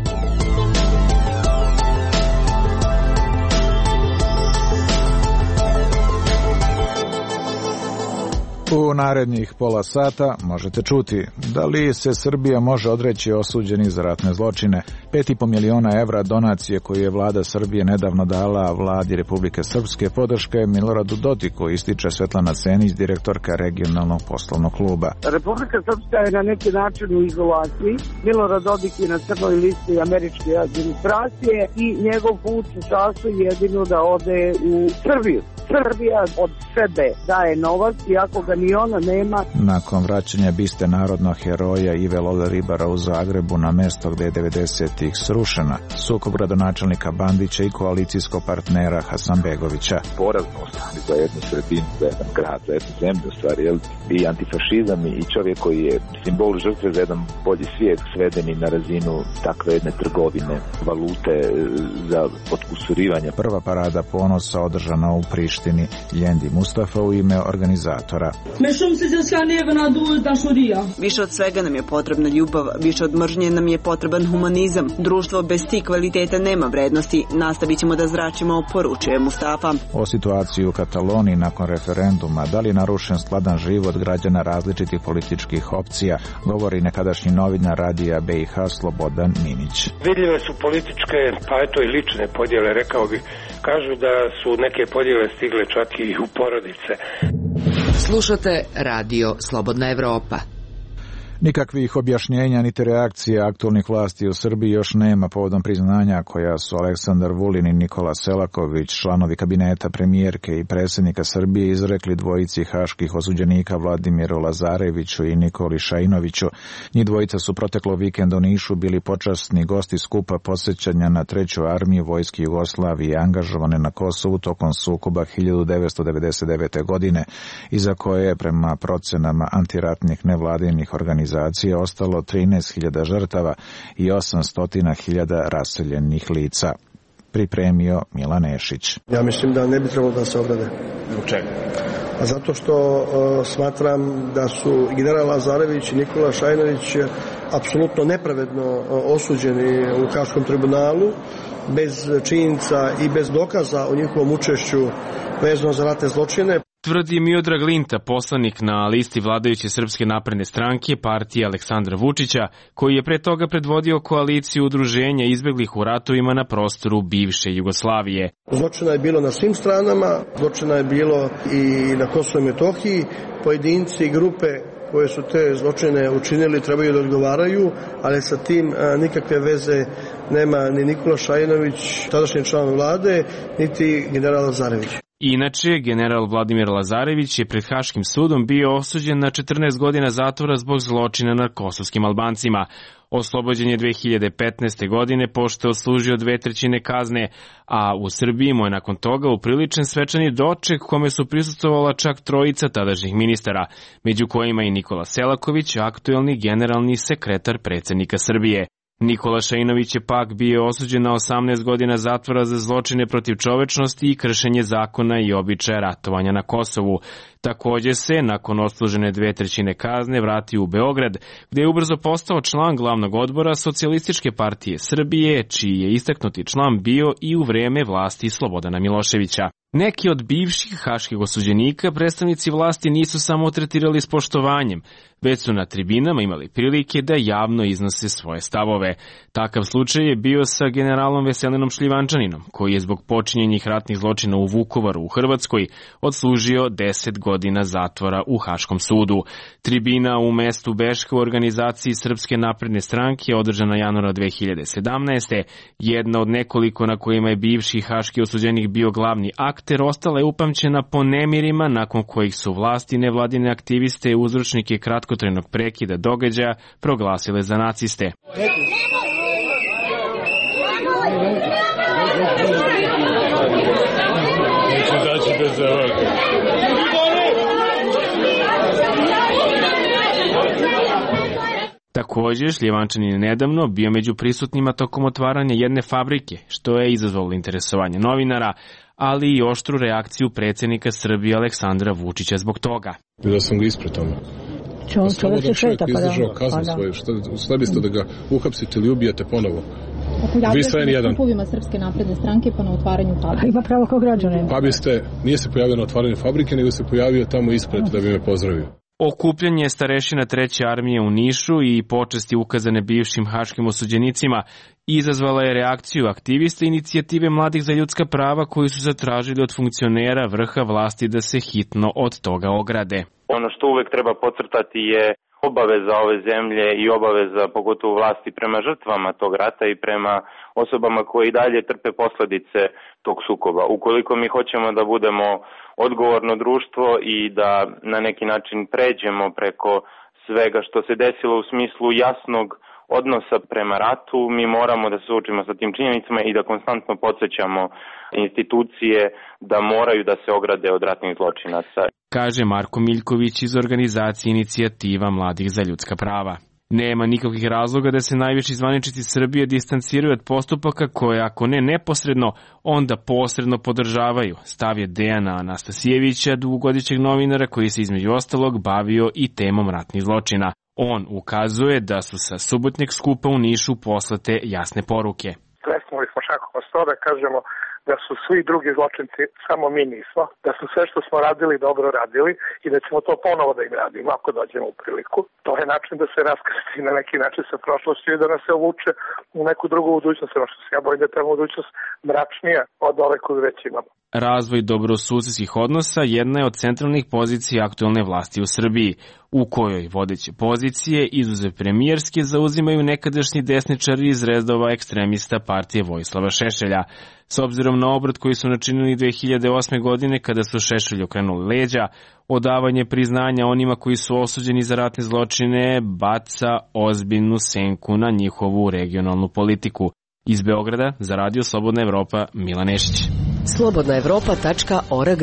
U narednih pola sata možete čuti da li se Srbija može odreći osuđenih za ratne zločine. pet i po miliona evra donacije koju je vlada Srbije nedavno dala vladi Republike Srpske podrška je Miloradu Dodiku, ističe Svetlana Cenić, direktorka regionalnog poslovnog kluba. Republika Srpska je na neki način u izolaciji. Milorad Dodik je na crnoj listi američke administracije i njegov put se sastoji jedino da ode u Srbiju. Srbija od sebe daje novac, iako ga ni ona nema. Nakon vraćanja biste narodnog heroja Ive Lole Ribara u Zagrebu na mesto gde je devedesetih srušena, sukob gradonačelnika Bandića i koalicijskog partnera Hasanbegovića. Poraznost za jednu sredinu, za jedan grad, za jednu zemlju, stvari, jel? I antifašizam i čovjek koji je simbol žrtve za jedan bolji svijet svedeni na razinu takve jedne trgovine, valute za potkusurivanje. Prva parada ponosa održana u Prištini, Ljendi Mustafa u ime organizatora. Više od svega nam je potrebna ljubav, više od mržnje nam je potreban humanizam. Društvo bez tih kvaliteta nema vrednosti. Nastavit ćemo da zračimo, poručuje Mustafa. O situaciji u Kataloniji nakon referenduma, da li je narušen skladan život građana različitih političkih opcija, govori nekadašnji novinar Radija B i H Slobodan Minić. Vidljive su političke, pa eto i lične podjele, rekao bih. Kažu da su neke podjele stigle čak i u porodice. Slušate Radio Slobodna Evropa. Nikakvih objašnjenja niti reakcija aktualnih vlasti u Srbiji još nema povodom priznanja koja su Aleksandar Vulin i Nikola Selaković, članovi kabineta premijerke i predsjednika Srbije, izrekli dvojici haških osuđenika Vladimiru Lazareviću i Nikoli Šajinoviću. Njih dvojica su proteklo vikenda u Nišu bili počasni gosti skupa podsjećanja na treću armiju vojske Jugoslavije angažovane na Kosovu tokom sukoba hiljadu devetsto devedeset devete. godine, iza koje je prema procenama antiratnih nevladinih organizacija ostalo trinaest hiljada žrtava i osamsto hiljada raseljenih lica. Pripremio Milan Nešić. Ja mislim da ne bi trebalo da se ograde. Zbog čega? A zato što uh, smatram da su general Lazarević i Nikola Šajinović apsolutno nepravedno uh, osuđeni u Haškom tribunalu, bez činjenica i bez dokaza o njihovom učešću vezano za ratne zločine. Tvrdi Miodrag Linta, poslanik na listi vladajuće Srpske napredne stranke, partije Aleksandra Vučića, koji je pre toga predvodio koaliciju udruženja izbeglih u ratovima na prostoru bivše Jugoslavije. Zločina je bilo na svim stranama, zločina je bilo i na Kosovu i Metohiji. Pojedinci i grupe koje su te zločine učinili trebaju da odgovaraju, ali sa tim a, nikakve veze nema ni Nikola Šajinović, tadašnji član vlade, niti general Lazarević. Inače, general Vladimir Lazarević je pred Haškim sudom bio osuđen na četrnaest godina zatvora zbog zločina nad kosovskim Albancima. Oslobođen je dve hiljade petnaeste. godine pošto je odslužio dve trećine kazne, a u Srbiji mu je nakon toga upriličen svečani doček kome su prisustvovala čak trojica tadašnjih ministara, među kojima i Nikola Selaković, aktuelni generalni sekretar predsjednika Srbije. Nikola Šajinović je pak bio osuđen na osamnaest godina zatvora za zločine protiv čovečnosti i kršenje zakona i običaja ratovanja na Kosovu. Takođe se, nakon odslužene dve trećine kazne, vratio u Beograd, gde je ubrzo postao član glavnog odbora Socijalističke partije Srbije, čiji je istaknuti član bio i u vreme vlasti Slobodana Miloševića. Neki od bivših haških osuđenika predstavnici vlasti nisu samo tretirali s poštovanjem, već su na tribinama imali prilike da javno iznose svoje stavove. Takav slučaj je bio sa generalom Veselinom Šljivančaninom, koji je zbog počinjenih ratnih zločina u Vukovaru u Hrvatskoj odslužio deset godina zatvora u Haškom sudu. Tribina u mestu Beška u organizaciji Srpske napredne stranke održana januara dve hiljade sedamnaeste. Jedna od nekoliko na kojima je bivši haški osuđenik bio glavni akter, ostala je upamćena po nemirima nakon kojih su vlasti nevladine aktiviste i uzročnike kratkotrajnog prekida događaja proglasile za naciste. Također, Šljivančanin je nedavno bio među prisutnima tokom otvaranja jedne fabrike, što je izazvalo interesovanje novinara, ali i oštru reakciju predsjednika Srbije Aleksandra Vučića zbog toga. Vidio sam ga ispred tome. Čovjek se šeta, pa da. Izdržao kaznu svoju, šta biste da ga uhapsite ili ubijete ponovo? Vi ste jedan. Skupovima Srpske napredne stranke pa na otvaranju fabrike. Ima pravo kao građanin. Pa biste, nije se pojavio na otvaranju fabrike, nego se pojavio tamo ispred da bi me pozdravio. Okupljanje starešina treće armije u Nišu i počasti ukazane bivšim haškim osuđenicima izazvala je reakciju aktivista inicijative Mladih za ljudska prava koji su zatražili od funkcionera vrha vlasti da se hitno od toga ograde. Ono što uvek treba podcrtati je obaveza ove zemlje i obaveza pogotovo vlasti prema žrtvama tog rata i prema osobama koje i dalje trpe posledice tog sukoba. Ukoliko mi hoćemo da budemo odgovorno društvo i da na neki način pređemo preko svega što se desilo u smislu jasnog odnosa prema ratu, mi moramo da se suočimo sa tim činjenicama i da konstantno podsjećamo institucije da moraju da se ograde od ratnih zločinaca. Kaže Marko Miljković iz organizacije Inicijativa Mladih za ljudska prava. Nema nikakvih razloga da se najviši zvaničnici Srbije distanciraju od postupaka koje, ako ne neposredno, onda posredno podržavaju. Stav je Dejana Anastasijevića, dugogodišnjeg novinara koji se između ostalog bavio i temom ratnih zločina. On ukazuje da su sa subotnjeg skupa u Nišu poslate jasne poruke. Kresnuli smo šakom o sto da kažemo da su svi drugi zločinci, samo mi nismo, da su sve što smo radili dobro radili i da ćemo to ponovo da im radimo ako dođemo u priliku. To je način da se raskrsti na neki način sa prošlošću i da nas se uvuče u neku drugu budućnost, ono što se ja bojim da je ta budućnost mračnija od ove koju već imamo. Razvoj dobrosusedskih odnosa jedna je od centralnih pozicija aktuelne vlasti u Srbiji, u kojoj vodeće pozicije, izuzev premijerske, zauzimaju nekadašnji desničari iz redova ekstremista partije Vojislava Šešelja. S obzirom na obrat koji su načinili dve hiljade osme. godine kada su Šešelju okrenuli leđa, odavanje priznanja onima koji su osuđeni za ratne zločine baca ozbiljnu senku na njihovu regionalnu politiku. Iz Beograda za Radio Slobodna Evropa, Milan Nešić. slobodna evropa tačka org.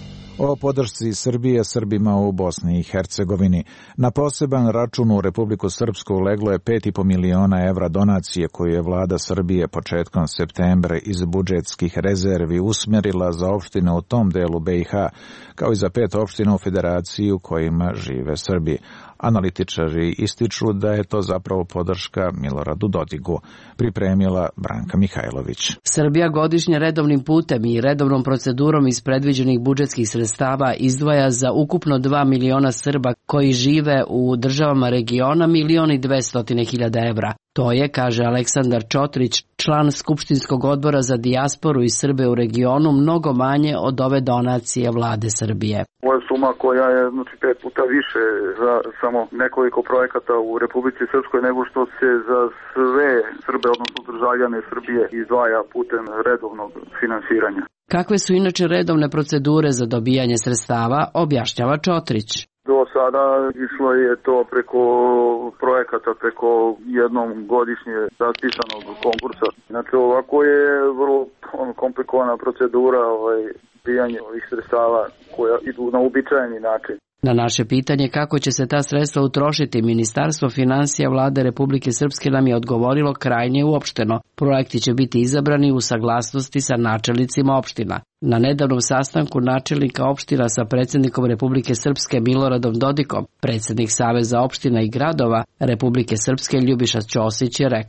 O podršci Srbije Srbima u Bosni i Hercegovini. Na poseban račun u Republiku Srpsku leglo je pet i po miliona evra donacije koju je vlada Srbije početkom septembra iz budžetskih rezervi usmerila za opštine u tom delu B i H, kao i za pet opština u federaciji u kojima žive Srbi. Analitičari ističu da je to zapravo podrška Miloradu Dodigu, pripremila Branka Mihajlović. Srbija godišnje redovnim putem i redovnom procedurom iz predviđenih budžetskih sredstava izdvaja za ukupno dva miliona Srba koji žive u državama regiona milion i dvestotine hiljada evra. To je, kaže Aleksandar Čotrić, član Skupštinskog odbora za dijasporu i Srbe u regionu, mnogo manje od ove donacije vlade Srbije. Ovo je suma koja je znači, pet puta više za samo nekoliko projekata u Republici Srpskoj nego što se za sve Srbe, odnosno državljane Srbije, izdvaja putem redovnog finansiranja. Kakve su inače redovne procedure za dobijanje sredstava, objašnjava Čotrić. Do sada išlo je to preko projekata, preko jednom godišnje raspisanog konkursa. Znači ovako je vrlo komplikovana procedura ovaj, dobijanja ovih sredstava koja idu na uobičajeni način. Na naše pitanje kako će se ta sredstva utrošiti, Ministarstvo finansija Vlade Republike Srpske nam je odgovorilo krajnje uopšteno. Projekti će biti izabrani u saglasnosti sa načelnicima opština. Na nedavnom sastanku načelnika opština sa predsjednikom Republike Srpske Miloradom Dodikom, predsjednik Saveza opština i gradova Republike Srpske Ljubiša Ćosić je rekao: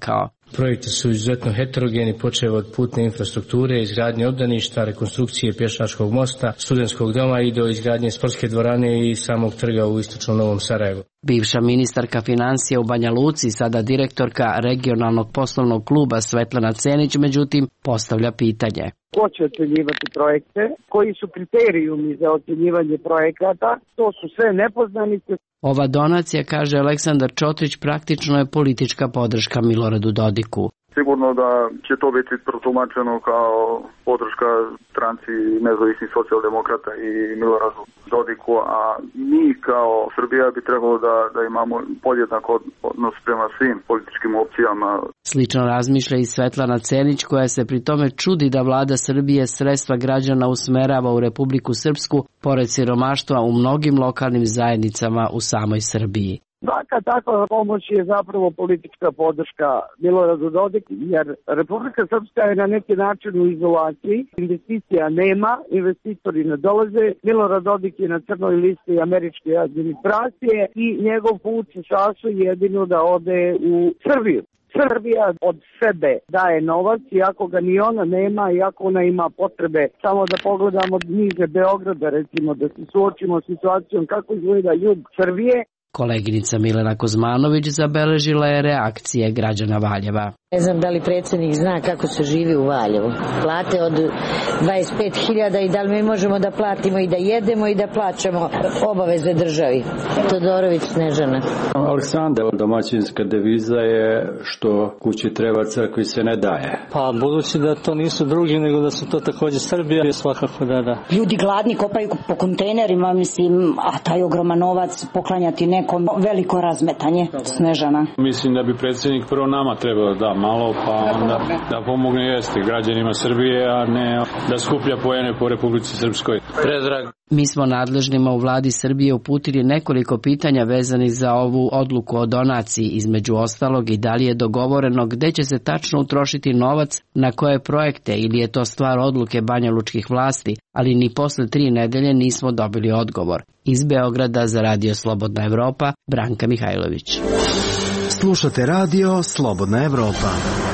Projekti su izuzetno heterogeni, počev od putne infrastrukture, izgradnje obdaništa, rekonstrukcije pješačkog mosta, studentskog doma i do izgradnje sportske dvorane i samog trga u istočnom Novom Sarajevu. Bivša ministarka financija u Banja Luci, sada direktorka regionalnog poslovnog kluba Svetlana Cenić, međutim, postavlja pitanje. Ko će ocjenjivati projekte? Koji su kriterijumi za ocjenjivanje projekata? To su sve nepoznanice. Ova donacija, kaže Aleksandar Čotrić, praktično je politička podrška Miloradu Dodiku. Sigurno da će to biti protumačeno kao podrška stranci nezavisnih socijaldemokrata i Miloradu Dodiku, a mi kao Srbija bi trebalo da, da imamo podjednak odnos prema svim političkim opcijama. Slično razmišlja i Svetlana Cenić, koja se pri tome čudi da vlada Srbije sredstva građana usmerava u Republiku Srpsku, pored siromaštva u mnogim lokalnim zajednicama u samoj Srbiji. Svaka takva pomoć je zapravo politička podrška Miloradu Dodiku, jer Republika Srpska je na neki način u izolaciji, investicija nema, investitori ne dolaze, Milorad Dodik je na crnoj listi američke administracije i njegov put se sastoji jedino da ode u Srbiju. Srbija od sebe daje novac, iako ga ni ona nema, iako ona ima potrebe. Samo da pogledamo niže Beograda, recimo, da se suočimo s situacijom kako izgleda jug Srbije. Koleginica Milena Kozmanović zabeležila je reakcije građana Valjeva. Ne znam da li predsjednik zna kako se živi u Valjevu. Plate od dvadeset pet hiljada i da li mi možemo da platimo i da jedemo i da plaćamo obaveze državi. Todorović Snežana. Aleksandar, domaćinska deviza je što kući treba, crkvi se ne daje. Pa budući da to nisu drugi, nego da su to također Srbija, je svakako da da. Ljudi gladni kopaju po kontejnerima, mislim, a taj ogroman novac poklanjati nekom, veliko razmetanje. Snežana. Mislim da bi predsjednik prvo nama trebao da malo, pa onda da pomogne jeste građanima Srbije, a ne da skuplja poene po Republici Srpskoj. Predrag. Mi smo nadležnima u vladi Srbije uputili nekoliko pitanja vezanih za ovu odluku o donaciji, između ostalog i da li je dogovoreno gde će se tačno utrošiti novac, na koje projekte, ili je to stvar odluke banjalučkih vlasti, ali ni posle tri nedelje nismo dobili odgovor. Iz Beograda za Radio Slobodna Evropa, Branka Mihajlović. Slušate Radio Slobodna Evropa.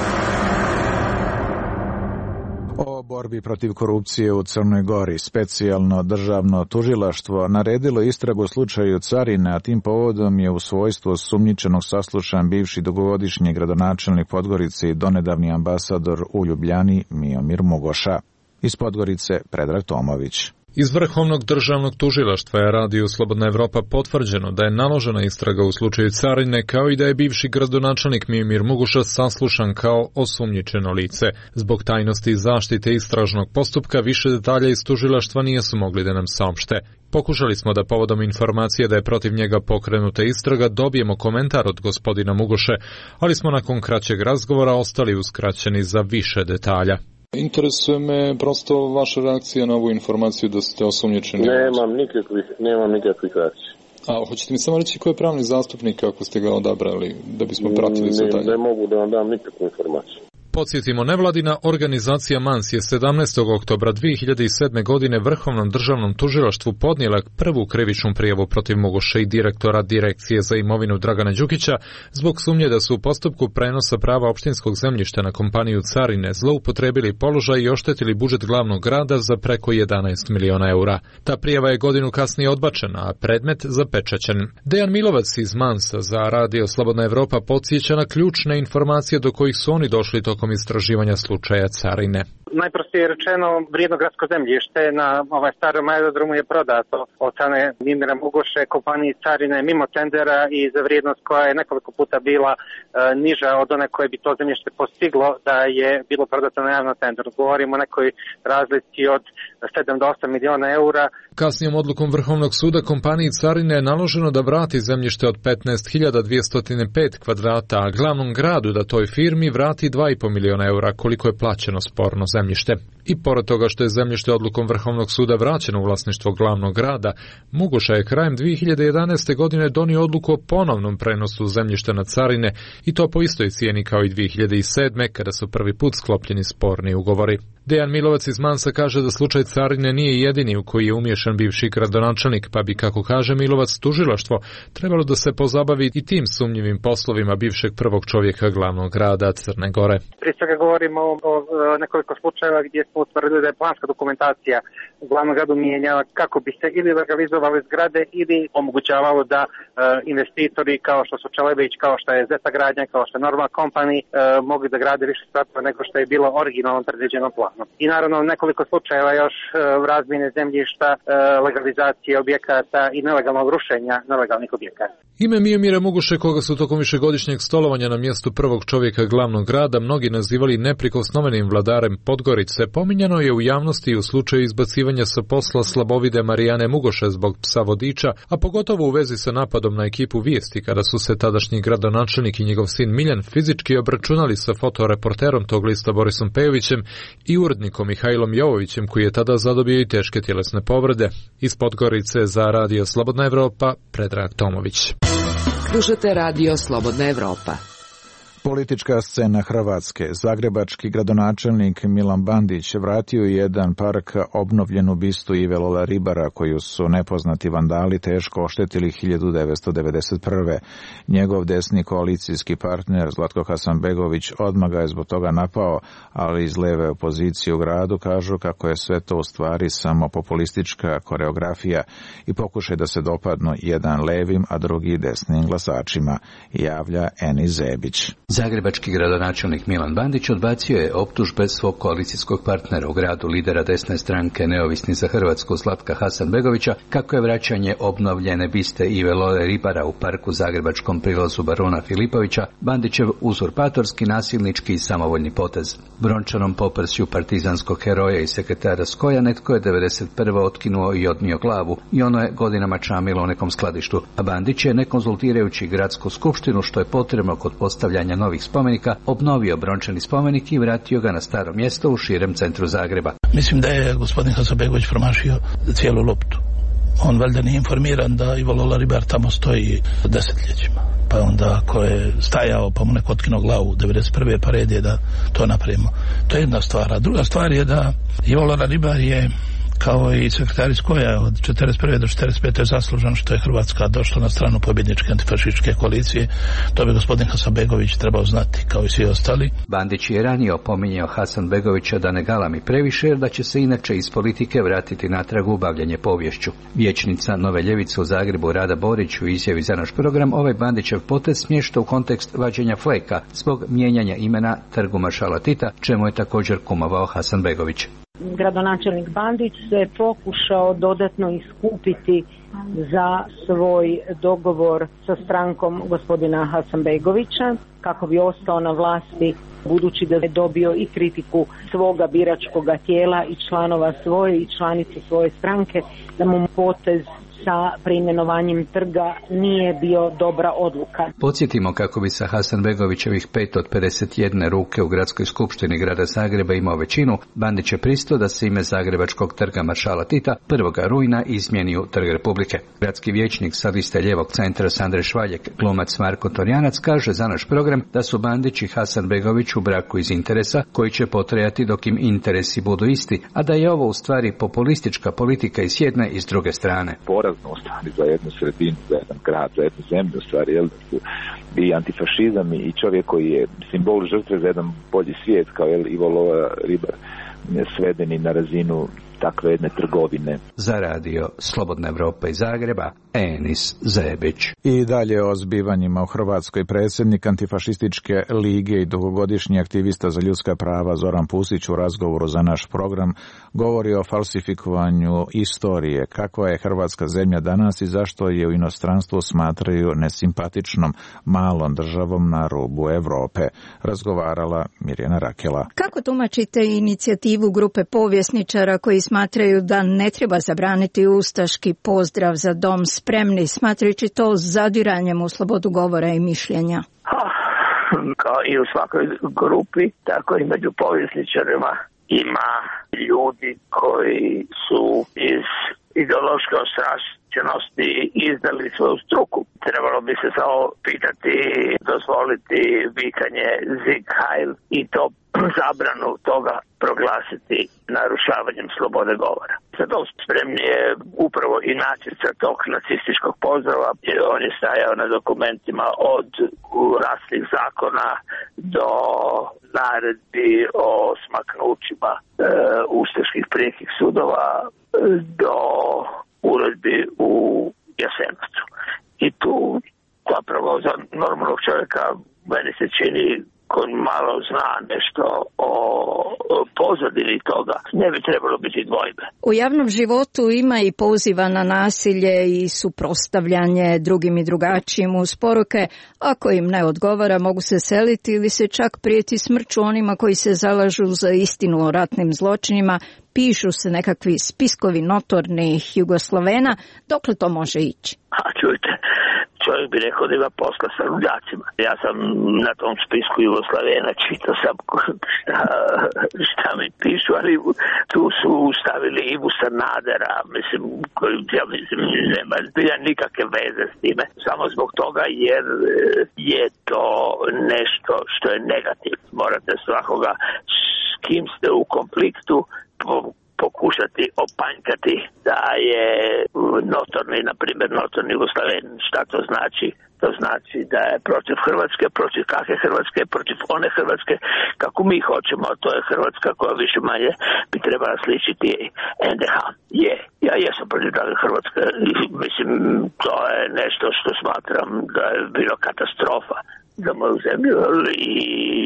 O borbi protiv korupcije u Crnoj Gori specijalno državno tužilaštvo naredilo istragu u slučaju Carine, a tim povodom je u svojstvu osumnjičenog saslušan bivši dugogodišnji gradonačelnik Podgorice i donedavni ambasador u Ljubljani Miomir Mugoša. Iz Podgorice Predrag Tomović. Iz Vrhovnog državnog tužilaštva je Radio Slobodna Evropa potvrđeno da je naložena istraga u slučaju Carine, kao i da je bivši gradonačelnik Miomir Mugoša saslušan kao osumnjičeno lice. Zbog tajnosti i zaštite istražnog postupka više detalja iz tužilaštva nisu mogli da nam saopšte. Pokušali smo da povodom informacije da je protiv njega pokrenuta istraga dobijemo komentar od gospodina Mugoše, ali smo nakon kraćeg razgovora ostali uskraćeni za više detalja. Interesuje me prosto vaša reakcija na ovu informaciju da ste osumnjičeni. Nemam nikakvih, nemam nikakvih reakcija. A hoćete mi samo reći ko je pravni zastupnik ako ste ga odabrali, da bismo pratili sve dalje? Ne, ne mogu da vam dam nikakvu informaciju. Podsjetimo, nevladina organizacija Mans je sedamnaestog oktobra dve hiljade sedme. godine Vrhovnom državnom tužilaštvu podnijela prvu krivičnu prijavu protiv Mugoše i direktora Direkcije za imovinu Dragana Đukića zbog sumnje da su u postupku prenosa prava opštinskog zemljišta na kompaniju Carine zloupotrebili položaj i oštetili budžet glavnog grada za preko jedanaest miliona eura. Ta prijava je godinu kasnije odbačena, a predmet zapečaćen. Dejan Milovac iz Mansa za Radio Slobodna Evropa podsjeća na ključne informacije do kojih su oni došli tokom istraživanja slučaja Carine. Najprostije rečeno, vrijedno gradsko zemljište na ovaj starom aerodromu je prodato od strane Miomira Mugoše kompaniji Carine mimo tendera i za vrijednost koja je nekoliko puta bila e, niža od one koje bi to zemljište postiglo da je bilo prodato na javnom tenderu. Govorimo o nekoj razlici od sedam do osam miliona eura. Kasnijom odlukom Vrhovnog suda kompaniji Carine je naloženo da vrati zemljište od petnaest hiljada dvesta pet kvadrata, a glavnom gradu da toj firmi vrati dva i po miliona eura koliko je plaćeno sporno zemljište. zemljište. I pored toga što je zemljište odlukom Vrhovnog suda vraćeno u vlasništvo glavnog grada, Mugoša je krajem dvije hiljade jedanaeste. godine donio odluku o ponovnom prenosu zemljišta na carine i to po istoj cijeni kao i dvije hiljade sedme. kada su prvi put sklopljeni sporni ugovori. Dejan Milovac iz Mansa kaže da slučaj carine nije jedini u koji je umiješan bivši gradonačelnik, pa bi, kako kaže Milovac, tužilaštvo trebalo da se pozabavi i tim sumnjivim poslovima bivšeg prvog čovjeka glavnog grada Crne Gore. Prije svega govorimo o, o nekoliko slučajeva gdje smo utvrdili da je planska dokumentacija u glavnom gradu mijenjala kako bi se ili legalizovale zgrade ili omogućavalo da e, investitori kao što su Čelebić, kao što je Zeta Gradnja, kao što je Norma Company e, mogli da grade više spratova nego što je bilo originalno predviđeno plan. I naravno nekoliko slučajeva još e, razmjene zemljišta, e, legalizacije objekata i nelegalnog rušenja nelegalnih objekata. Ime Miomira Mugoše, koga su tokom višegodišnjeg stolovanja na mjestu prvog čovjeka glavnog grada mnogi nazivali neprikosnovenim vladarem Podgorice, pominjano je u javnosti i u slučaju izbacivanja sa posla slabovide Marijane Mugoše zbog psa vodiča, a pogotovo u vezi sa napadom na ekipu Vijesti, kada su se tadašnji gradonačelnik i njegov sin Miljan fizički obračunali sa fotoreporterom tog lista Borisom Pejovićem i urednikom Mihajlom Jovovićem, koji je tada zadobio i teške tjelesne povrede. Iz Podgorice za Radio Slobodna Evropa, Predrag Tomović. Slušate Radio Slobodna Evropa. Politička scena Hrvatske. Zagrebački gradonačelnik Milan Bandić vratio jedan park obnovljenu bistu Ive Lola Ribara, koju su nepoznati vandali teško oštetili hiljadu devetsto devedeset prve. Njegov desni koalicijski partner Zlatko Hasanbegović odmah ga je zbog toga napao, ali iz leve opozicije u gradu kažu kako je sve to u stvari samo populistička koreografija i pokušaj da se dopadnu jedan levim, a drugi desnim glasačima, javlja Eni Zebić. Zagrebački gradonačelnik Milan Bandić odbacio je optužbe svog koalicijskog partnera u gradu, lidera desne stranke Neovisni za Hrvatsku Zlatka Hasanbegovića, kako je vraćanje obnovljene biste Ive Lole Ribara u parku zagrebačkom prilazu barona Filipovića Bandićev uzurpatorski, nasilnički i samovoljni potez. Brončanom poprsju partizanskog heroja i sekretara Skoja netko je devedeset prve otkinuo i odnio glavu i ono je godinama čamilo u nekom skladištu, a Bandić je, ne konzultirajući gradsku skupštinu što je potrebno kod postavljanja novih spomenika, obnovio brončani spomenik i vratio ga na staro mjesto u širem centru Zagreba. Mislim da je gospodin Hasanbegović promašio cijelu loptu. On valjda nije informiran da Ivo Lola Ribar tamo stoji desetljećima. Pa onda ako je stajao pa mu neko otkinuo glavu devedeset prve pa red je da to napravimo. To je jedna stvar. A druga stvar je da Ivo Lola Ribar je, kao i sekretari Skoja, od četrdeset prve do četrdeset pete zaslužan što je Hrvatska došla na stranu pobjedničke antifašističke koalicije. To bi gospodin Hasanbegović trebao znati, kao i svi ostali. Bandić je ranije opominjao Hasanbegovića da ne galami previše, jer da će se inače iz politike vratiti natrag u bavljanje poviješću. Vijećnica Nove ljevice u Zagrebu Rada Borić u izjavi za naš program ovaj Bandićev potez smješta u kontekst vađenja fleka zbog mijenjanja imena Trgu maršala Tita, čemu je također kumovao Hasanbegović. Gradonačelnik Bandić se pokušao dodatno iskupiti za svoj dogovor sa strankom gospodina Hasanbegovića kako bi ostao na vlasti, budući da je dobio i kritiku svoga biračkoga tijela i članova svoje i članice svoje stranke, da mu potez sa preimenovanjem trga nije bio dobra odluka. Podsjetimo kako bi sa Hasanbegovićevih pet od pedeset jedne ruke u gradskoj skupštini grada Zagreba imao većinu, Bandić je pristao da se ime Zagrebačkog trga maršala Tita prvog rujna izmijeni u Trg Republike. Gradski vijećnik sa liste Lijevog centra Sandre Švaljek, glumac Marko Torjanac, kaže za naš program da su Bandić i Hasanbegović u braku iz interesa koji će potrajati dok im interesi budu isti, a da je ovo u stvari populistička politika i s jedne i s druge strane. U stvari za jednu sredinu, za jedan grad, za jednu zemlju, u stvari, jel, i antifašizam i čovjek koji je simbol žrtve za jedan bolji svijet, kao jel, Ivo Lola Ribar, svedeni na razinu takve jedne trgovine. Za Radio Slobodna Evropa iz Zagreba, Enis Zebić. I dalje o zbivanjima u Hrvatskoj. Predsjednik Antifašističke lige i dugogodišnji aktivista za ljudska prava Zoran Pusić u razgovoru za naš program govori o falsifikovanju istorije, kakva je Hrvatska zemlja danas i zašto je u inostranstvu smatraju nesimpatičnom malom državom na rubu Evrope. Razgovarala Mirjana Rakela. Kako tumačite inicijativu grupe povjesničara koji smatraju da ne treba zabraniti ustaški pozdrav za dom spremni, smatrajući to zadiranjem u slobodu govora i mišljenja? Ha, kao i u svakoj grupi, tako i među povjesničarima ima ljudi koji su iz ideološke ostrašćenosti izdali svoju struku. Trebalo bi se samo pitati, dozvoliti vikanje Sieg Heil i to zabranu toga proglasiti narušavanjem slobode govora. Za to spremni je upravo i načica tog nacističkog pozdrava. On je stajao na dokumentima od rasnih zakona do naredbi o smaknućima e, ustaških prijekih sudova do uredbi u Jasenovcu. I tu zapravo za normalnog čovjeka meni se čini koji malo zna nešto o pozadini toga, ne bi trebalo biti dvojbe. U javnom životu ima i poziva na nasilje i suprotstavljanje drugim i drugačijim uz poruke, ako im ne odgovara mogu se seliti ili se čak prijeti smrću onima koji se zalažu za istinu o ratnim zločinima, pišu se nekakvi spiskovi notornih Jugoslavena, dokle to može ići? A čujte, čovjek bi rekao da ima posla sa luđacima. Ja sam na tom spisku Jugoslavena, čitao sam šta, šta mi pišu, ali tu su stavili Ivu Sanadera, mislim, koji ja mislim nema zbilja nikakve veze s time, samo zbog toga jer je to nešto što je negativno. Morate svakoga s kim ste u konfliktu pokušati opanjkati da je notorni, na primjer notorni Jugoslaven. Šta to znači? To znači da je protiv Hrvatske, protiv kakve Hrvatske, protiv one Hrvatske kako mi hoćemo, a to je Hrvatska koja više manje bi trebala sličiti en de ha. Je, ja jesam protiv takve Hrvatske. Mislim, to je nešto što smatram da je bilo katastrofa za moju zemlju i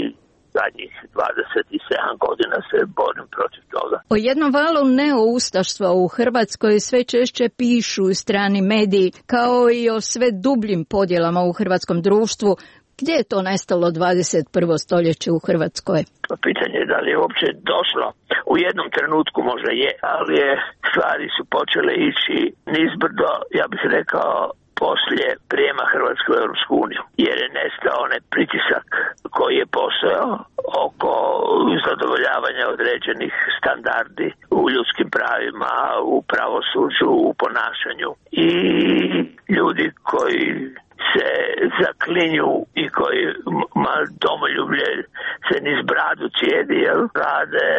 zadnjih dvadeset sedam godina se borim protiv toga. O jednom valu neoustaštva u Hrvatskoj sve češće pišu strani mediji, kao i o sve dubljim podjelama u hrvatskom društvu. Gdje je to nestalo dvadeset prvo stoljeće u Hrvatskoj? Pitanje je da li je uopće došlo. U jednom trenutku možda je, ali je, stvari su počele ići nizbrdo, ja bih rekao, poslije prijema Hrvatske u Europsku uniju, jer je nestao onaj pritisak koji je postojao oko zadovoljavanja određenih standardi u ljudskim pravima, u pravosuđu, u ponašanju. I ljudi koji se zaklinju i koji mal domoljublje se niz bradu cijedi, jel, rade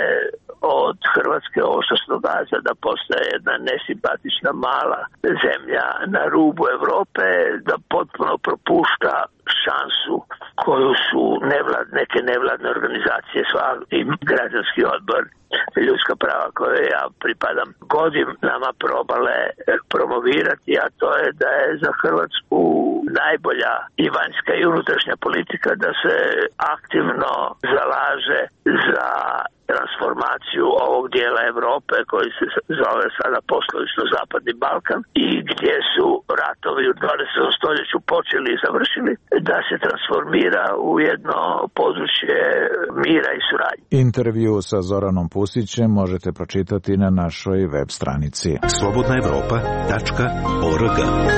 od Hrvatske ovo što se događa da postaje jedna nesimpatična mala zemlja na rubu Europe, da potpuno propušta šansu koju su nevlad, neke nevladne organizacije i građanski odbor ljudska prava koje ja pripadam godinama probale promovirati, a to je da je za Hrvatsku najbolja i vanjska i unutrašnja politika da se aktivno zalaže za transformaciju ovog dijela Europe koji se zove sada poslovično Zapadni Balkan i gdje su ratovi u dvadesetom stoljeću počeli i završili, da se transformira u jedno područje mira i suradnje. Intervju sa Zoranom Pusićem možete pročitati na našoj web stranici slobodna evropa tačka org.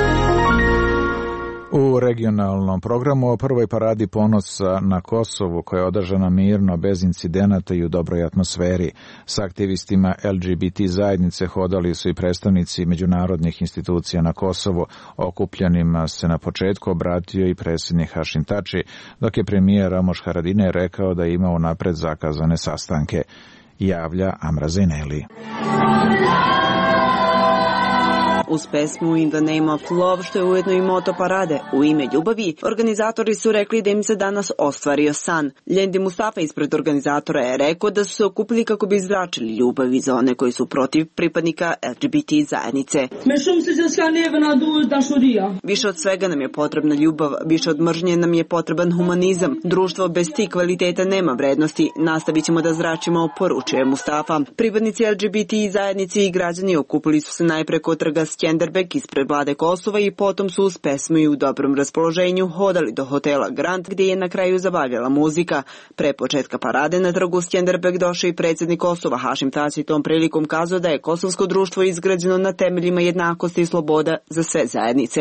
U regionalnom programu o prvoj paradi ponosa na Kosovu koja je održana mirno, bez incidenata i u dobroj atmosferi. S aktivistima el ge be te zajednice hodali su i predstavnici međunarodnih institucija na Kosovu. Okupljanima se na početku obratio i predsjednik Hašim Tači, dok je premijer Ramoš Haradinaj rekao da je imao napred zakazane sastanke. Javlja Amra Zeneli. Uz pesmu In the Name of Love, što je ujedno i moto parade U ime ljubavi, organizatori su rekli da im se danas ostvario san. Ljendi Mustafa ispred organizatora je rekao da su se okupili kako bi izračili ljubavi za one koji su protiv pripadnika el ge be te zajednice. Više od svega nam je potrebna ljubav, više od mržnje nam je potreban humanizam. Društvo bez tih kvaliteta nema vrednosti. Nastavit ćemo da zračimo, poručuje Mustafa. Pripadnici el ge be te zajednice i građani okupili su se najpre kod trga Skjenderbeg ispred vlade Kosova i potom su uz pesmu i u dobrom raspoloženju hodali do hotela Grand gdje je na kraju zabavljala muzika. Pre početka parade na trgu Skjenderbeg došao i predsjednik Kosova Hašim Tači, tom prilikom kazao da je kosovsko društvo izgrađeno na temeljima jednakosti i sloboda za sve zajednice.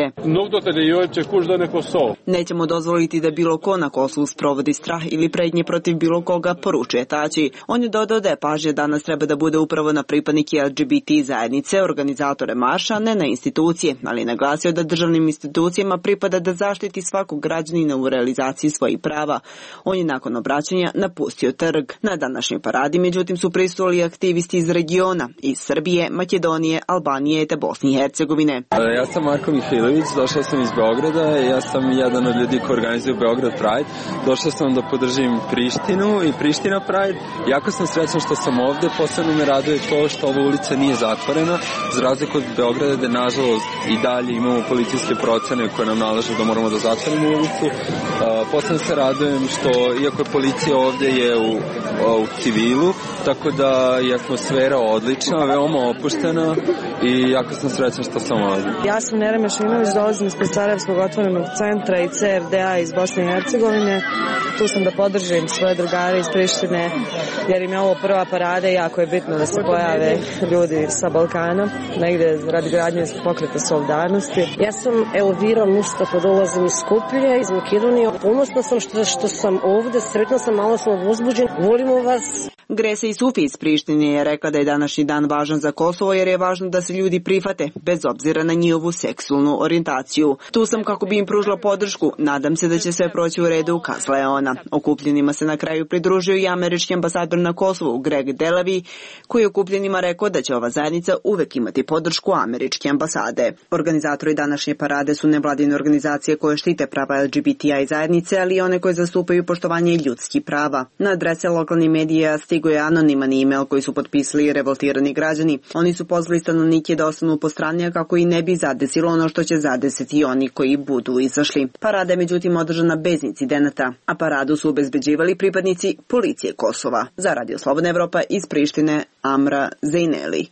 Nećemo dozvoliti da bilo ko na Kosovu sprovodi strah ili prednje protiv bilo koga, poručuje Tači. On je dodao da je pažnja danas treba da bude upravo na pripadnike L G B T zajednice, organizatore marša, ne na institucije, ali naglasio da državnim institucijama pripada da zaštiti svakog građanina u realizaciji svojih prava. On je nakon obraćanja napustio trg. Na današnjoj paradi, međutim, su prisustvovali aktivisti iz regiona, iz Srbije, Makedonije, Albanije te Bosne i Hercegovine. Ja sam Marko Mihajlović, došao sam iz Beograda, ja sam jedan od ljudi koji organizuju Beograd Pride. Došao sam da podržim Prištinu i Priština Pride. Jako sam srećan što sam ovde, posebno me raduje to što ova ulica nije zatvorena, za razliku od Beograda gde nažalost i dalje imamo policijske procene koje nam nalažu da moramo da zatvorimo ulicu. Posebno se radujem što, iako je policija ovde, je u, u civilu, tako da je atmosfera odlična, veoma opuštena i jako sam srećan što sam ovdje. Ja sam Nera Mešinović, dolazim iz Sarajevskog otvorenog centra i C R D A iz Bosne i Hercegovine. Tu sam da podržim svoje drugare iz Prištine, jer im je ovo prva parada i jako je bitno da se pojave ljudi sa Balkana, negde radi gradnje pokreta solidarnosti. Ja sam Elvira Mustafa, dolazim iz Skoplja, iz Makedonije. Ponosna sam što, što sam ovde, sretna sam, malo sam uzbuđen. Volimo vas. Grese i Sufi iz Prištine je rekla da je današnji dan važan za Kosovo jer je važno da se ljudi prihvate, bez obzira na njihovu seksualnu orijentaciju. Tu sam kako bi im pružila podršku. Nadam se da će sve proći u redu, kazala je ona. Okupljenima se na kraju pridružio i američki ambasador na Kosovu, Greg Delavi, koji je okupljenima rekao da će ova zajednica uvek imati podršku američke ambasade. Organizatori današnje parade su nevladine organizacije koje štite prava L G B T I zajednice, ali i one koje zastupaju poštovanje ljudskih prava. Na adrese lokalnih medija stigo je anoniman e-mail koji su potpisali revoltirani građani. Oni su pozvali stanovnike da ostanu po strani kako i ne bi zadesilo ono što će zadesiti i oni koji budu izašli. Parada je međutim održana bez incidenata, a paradu su obezbeđivali pripadnici policije Kosova. Za Radio Slobodna Evropa iz Prištine, Amra Zejneli.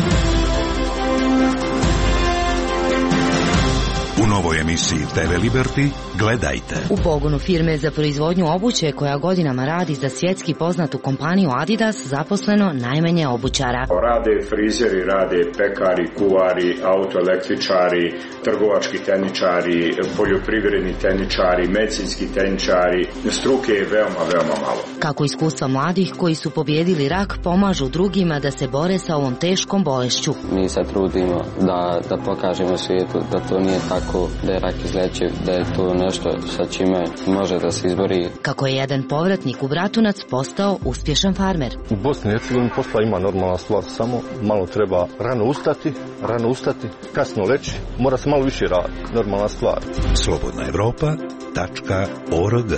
U novoj emisiji T V Liberty gledajte. U pogonu firme za proizvodnju obuće koja godinama radi za svjetski poznatu kompaniju Adidas zaposleno najmanje obućara. Rade frizeri, rade pekari, kuvari, autoelektričari, trgovački tehničari, poljoprivredni tehničari, medicinski tehničari. Struke je veoma, veoma malo. Kako iskustva mladih koji su pobjedili rak pomažu drugima da se bore sa ovom teškom bolešću. Mi se trudimo da, da pokažemo svijetu da to nije tako, da je rak izlečiv, da je to nešto sa čime može da se izbori. Kako je jedan povratnik u Bratunac postao uspješan farmer. U Bosni i Hercegovini posla ima normalna stvar, samo malo treba rano ustati, rano ustati, kasno leći, mora se malo više raditi, normalna stvar. slobodna evropa tačka org.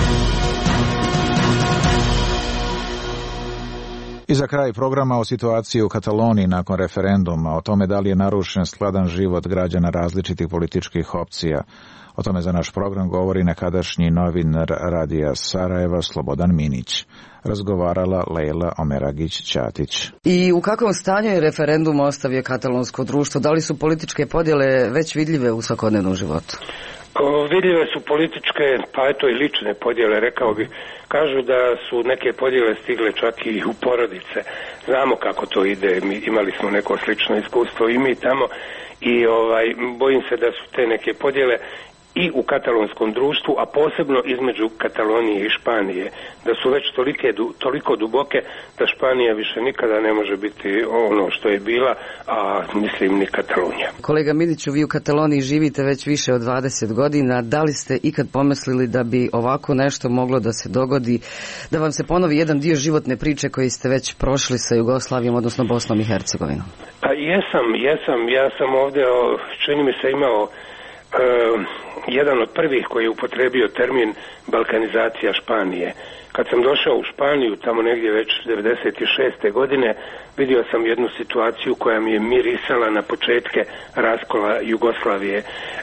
I za kraj programa o situaciji u Kataloniji nakon referenduma, o tome da li je narušen skladan život građana različitih političkih opcija. O tome za naš program govori nekadašnji novinar Radija Sarajeva Slobodan Minić. Razgovarala Lejla Omeragić-Ćatić. I u kakvom stanju je referendum ostavio katalonsko društvo? Da li su političke podjele već vidljive u svakodnevnom životu? Vidljive su političke, pa eto i lične podjele, rekao bih. Kažu da su neke podjele stigle čak i u porodice. Znamo kako to ide, mi imali smo neko slično iskustvo i mi tamo i ovaj, bojim se da su te neke podjele i u katalonskom društvu, a posebno između Katalonije i Španije, da su već tolike, toliko duboke da Španija više nikada ne može biti ono što je bila, a mislim ni Katalonija. Kolega Midiću, vi u Kataloniji živite već više od dvadeset godina. Da li ste ikad pomislili da bi ovako nešto moglo da se dogodi, da vam se ponovi jedan dio životne priče koji ste već prošli sa Jugoslavijom, odnosno Bosnom i Hercegovinom? Pa jesam, jesam. Ja sam ovdje, čini mi se, imao Uh, jedan od prvih koji je upotrebio termin balkanizacija Španije. Kad sam došao u Španiju, tamo negdje već devedeset šeste godine, vidio sam jednu situaciju koja mi je mirisala na početke raskola Jugoslavije. E,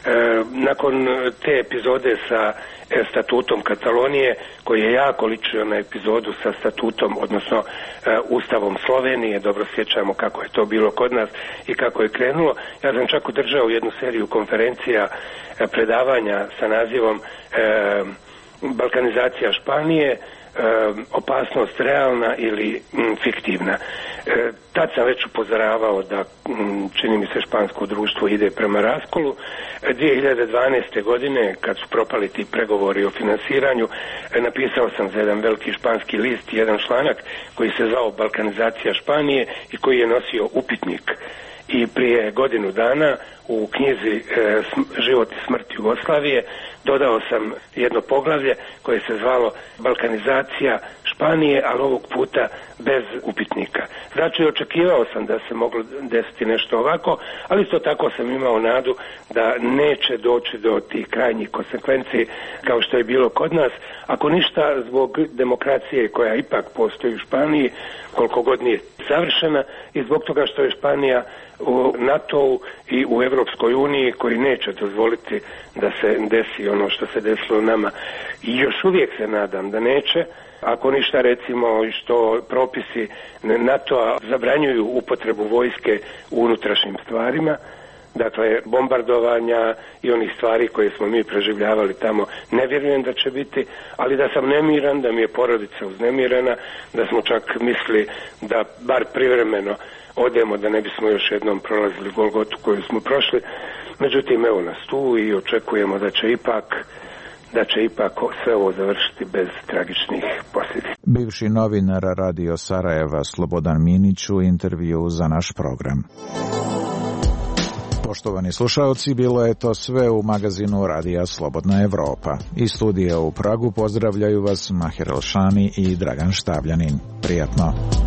nakon te epizode sa statutom Katalonije, koji je jako ličio na epizodu sa statutom, odnosno e, Ustavom Slovenije, dobro sjećamo kako je to bilo kod nas i kako je krenulo. Ja sam čak održao jednu seriju konferencija, e, predavanja sa nazivom e, Balkanizacija Španije, E, opasnost realna ili m, fiktivna. E, tad sam već upozoravao da m, čini mi se špansko društvo ide prema raskolu. E, dvije hiljade dvanaeste. godine, kad su propali ti pregovori o finansiranju, e, napisao sam za jedan veliki španski list jedan članak koji se zvao Balkanizacija Španije i koji je nosio upitnik. I prije godinu dana u knjizi e, Život i smrt Jugoslavije dodao sam jedno poglavlje koje se zvalo Balkanizacija Španije, ali ovog puta bez upitnika. Znači, očekivao sam da se moglo desiti nešto ovako, ali isto tako sam imao nadu da neće doći do tih krajnjih konsekvenci kao što je bilo kod nas. Ako ništa, zbog demokracije koja ipak postoji u Španiji, koliko god nije savršena, i zbog toga što je Španija u NATO-u i u Europskoj uniji, koji neće dozvoliti da se desi ono što se desilo nama. I još uvijek se nadam da neće, ako ništa, recimo, što propisi NATO-a zabranjuju upotrebu vojske u unutrašnjim stvarima, dakle bombardovanja i onih stvari koje smo mi preživljavali tamo, ne vjerujem da će biti, ali da sam nemiran, da mi je porodica uznemirena, da smo čak mislili da bar privremeno odemo, da ne bismo još jednom prolazili Golgotu koju smo prošli. Međutim, evo nas tu i očekujemo da će ipak da će ipak sve ovo završiti bez tragičnih posljedica. Bivši novinar Radio Sarajeva Slobodan Minić u intervju za naš program. Poštovani slušaoci, bilo je to sve u magazinu Radija Slobodna Evropa. Iz studija u Pragu pozdravljaju vas Maher Elšani i Dragan Štavljanin. Prijatno.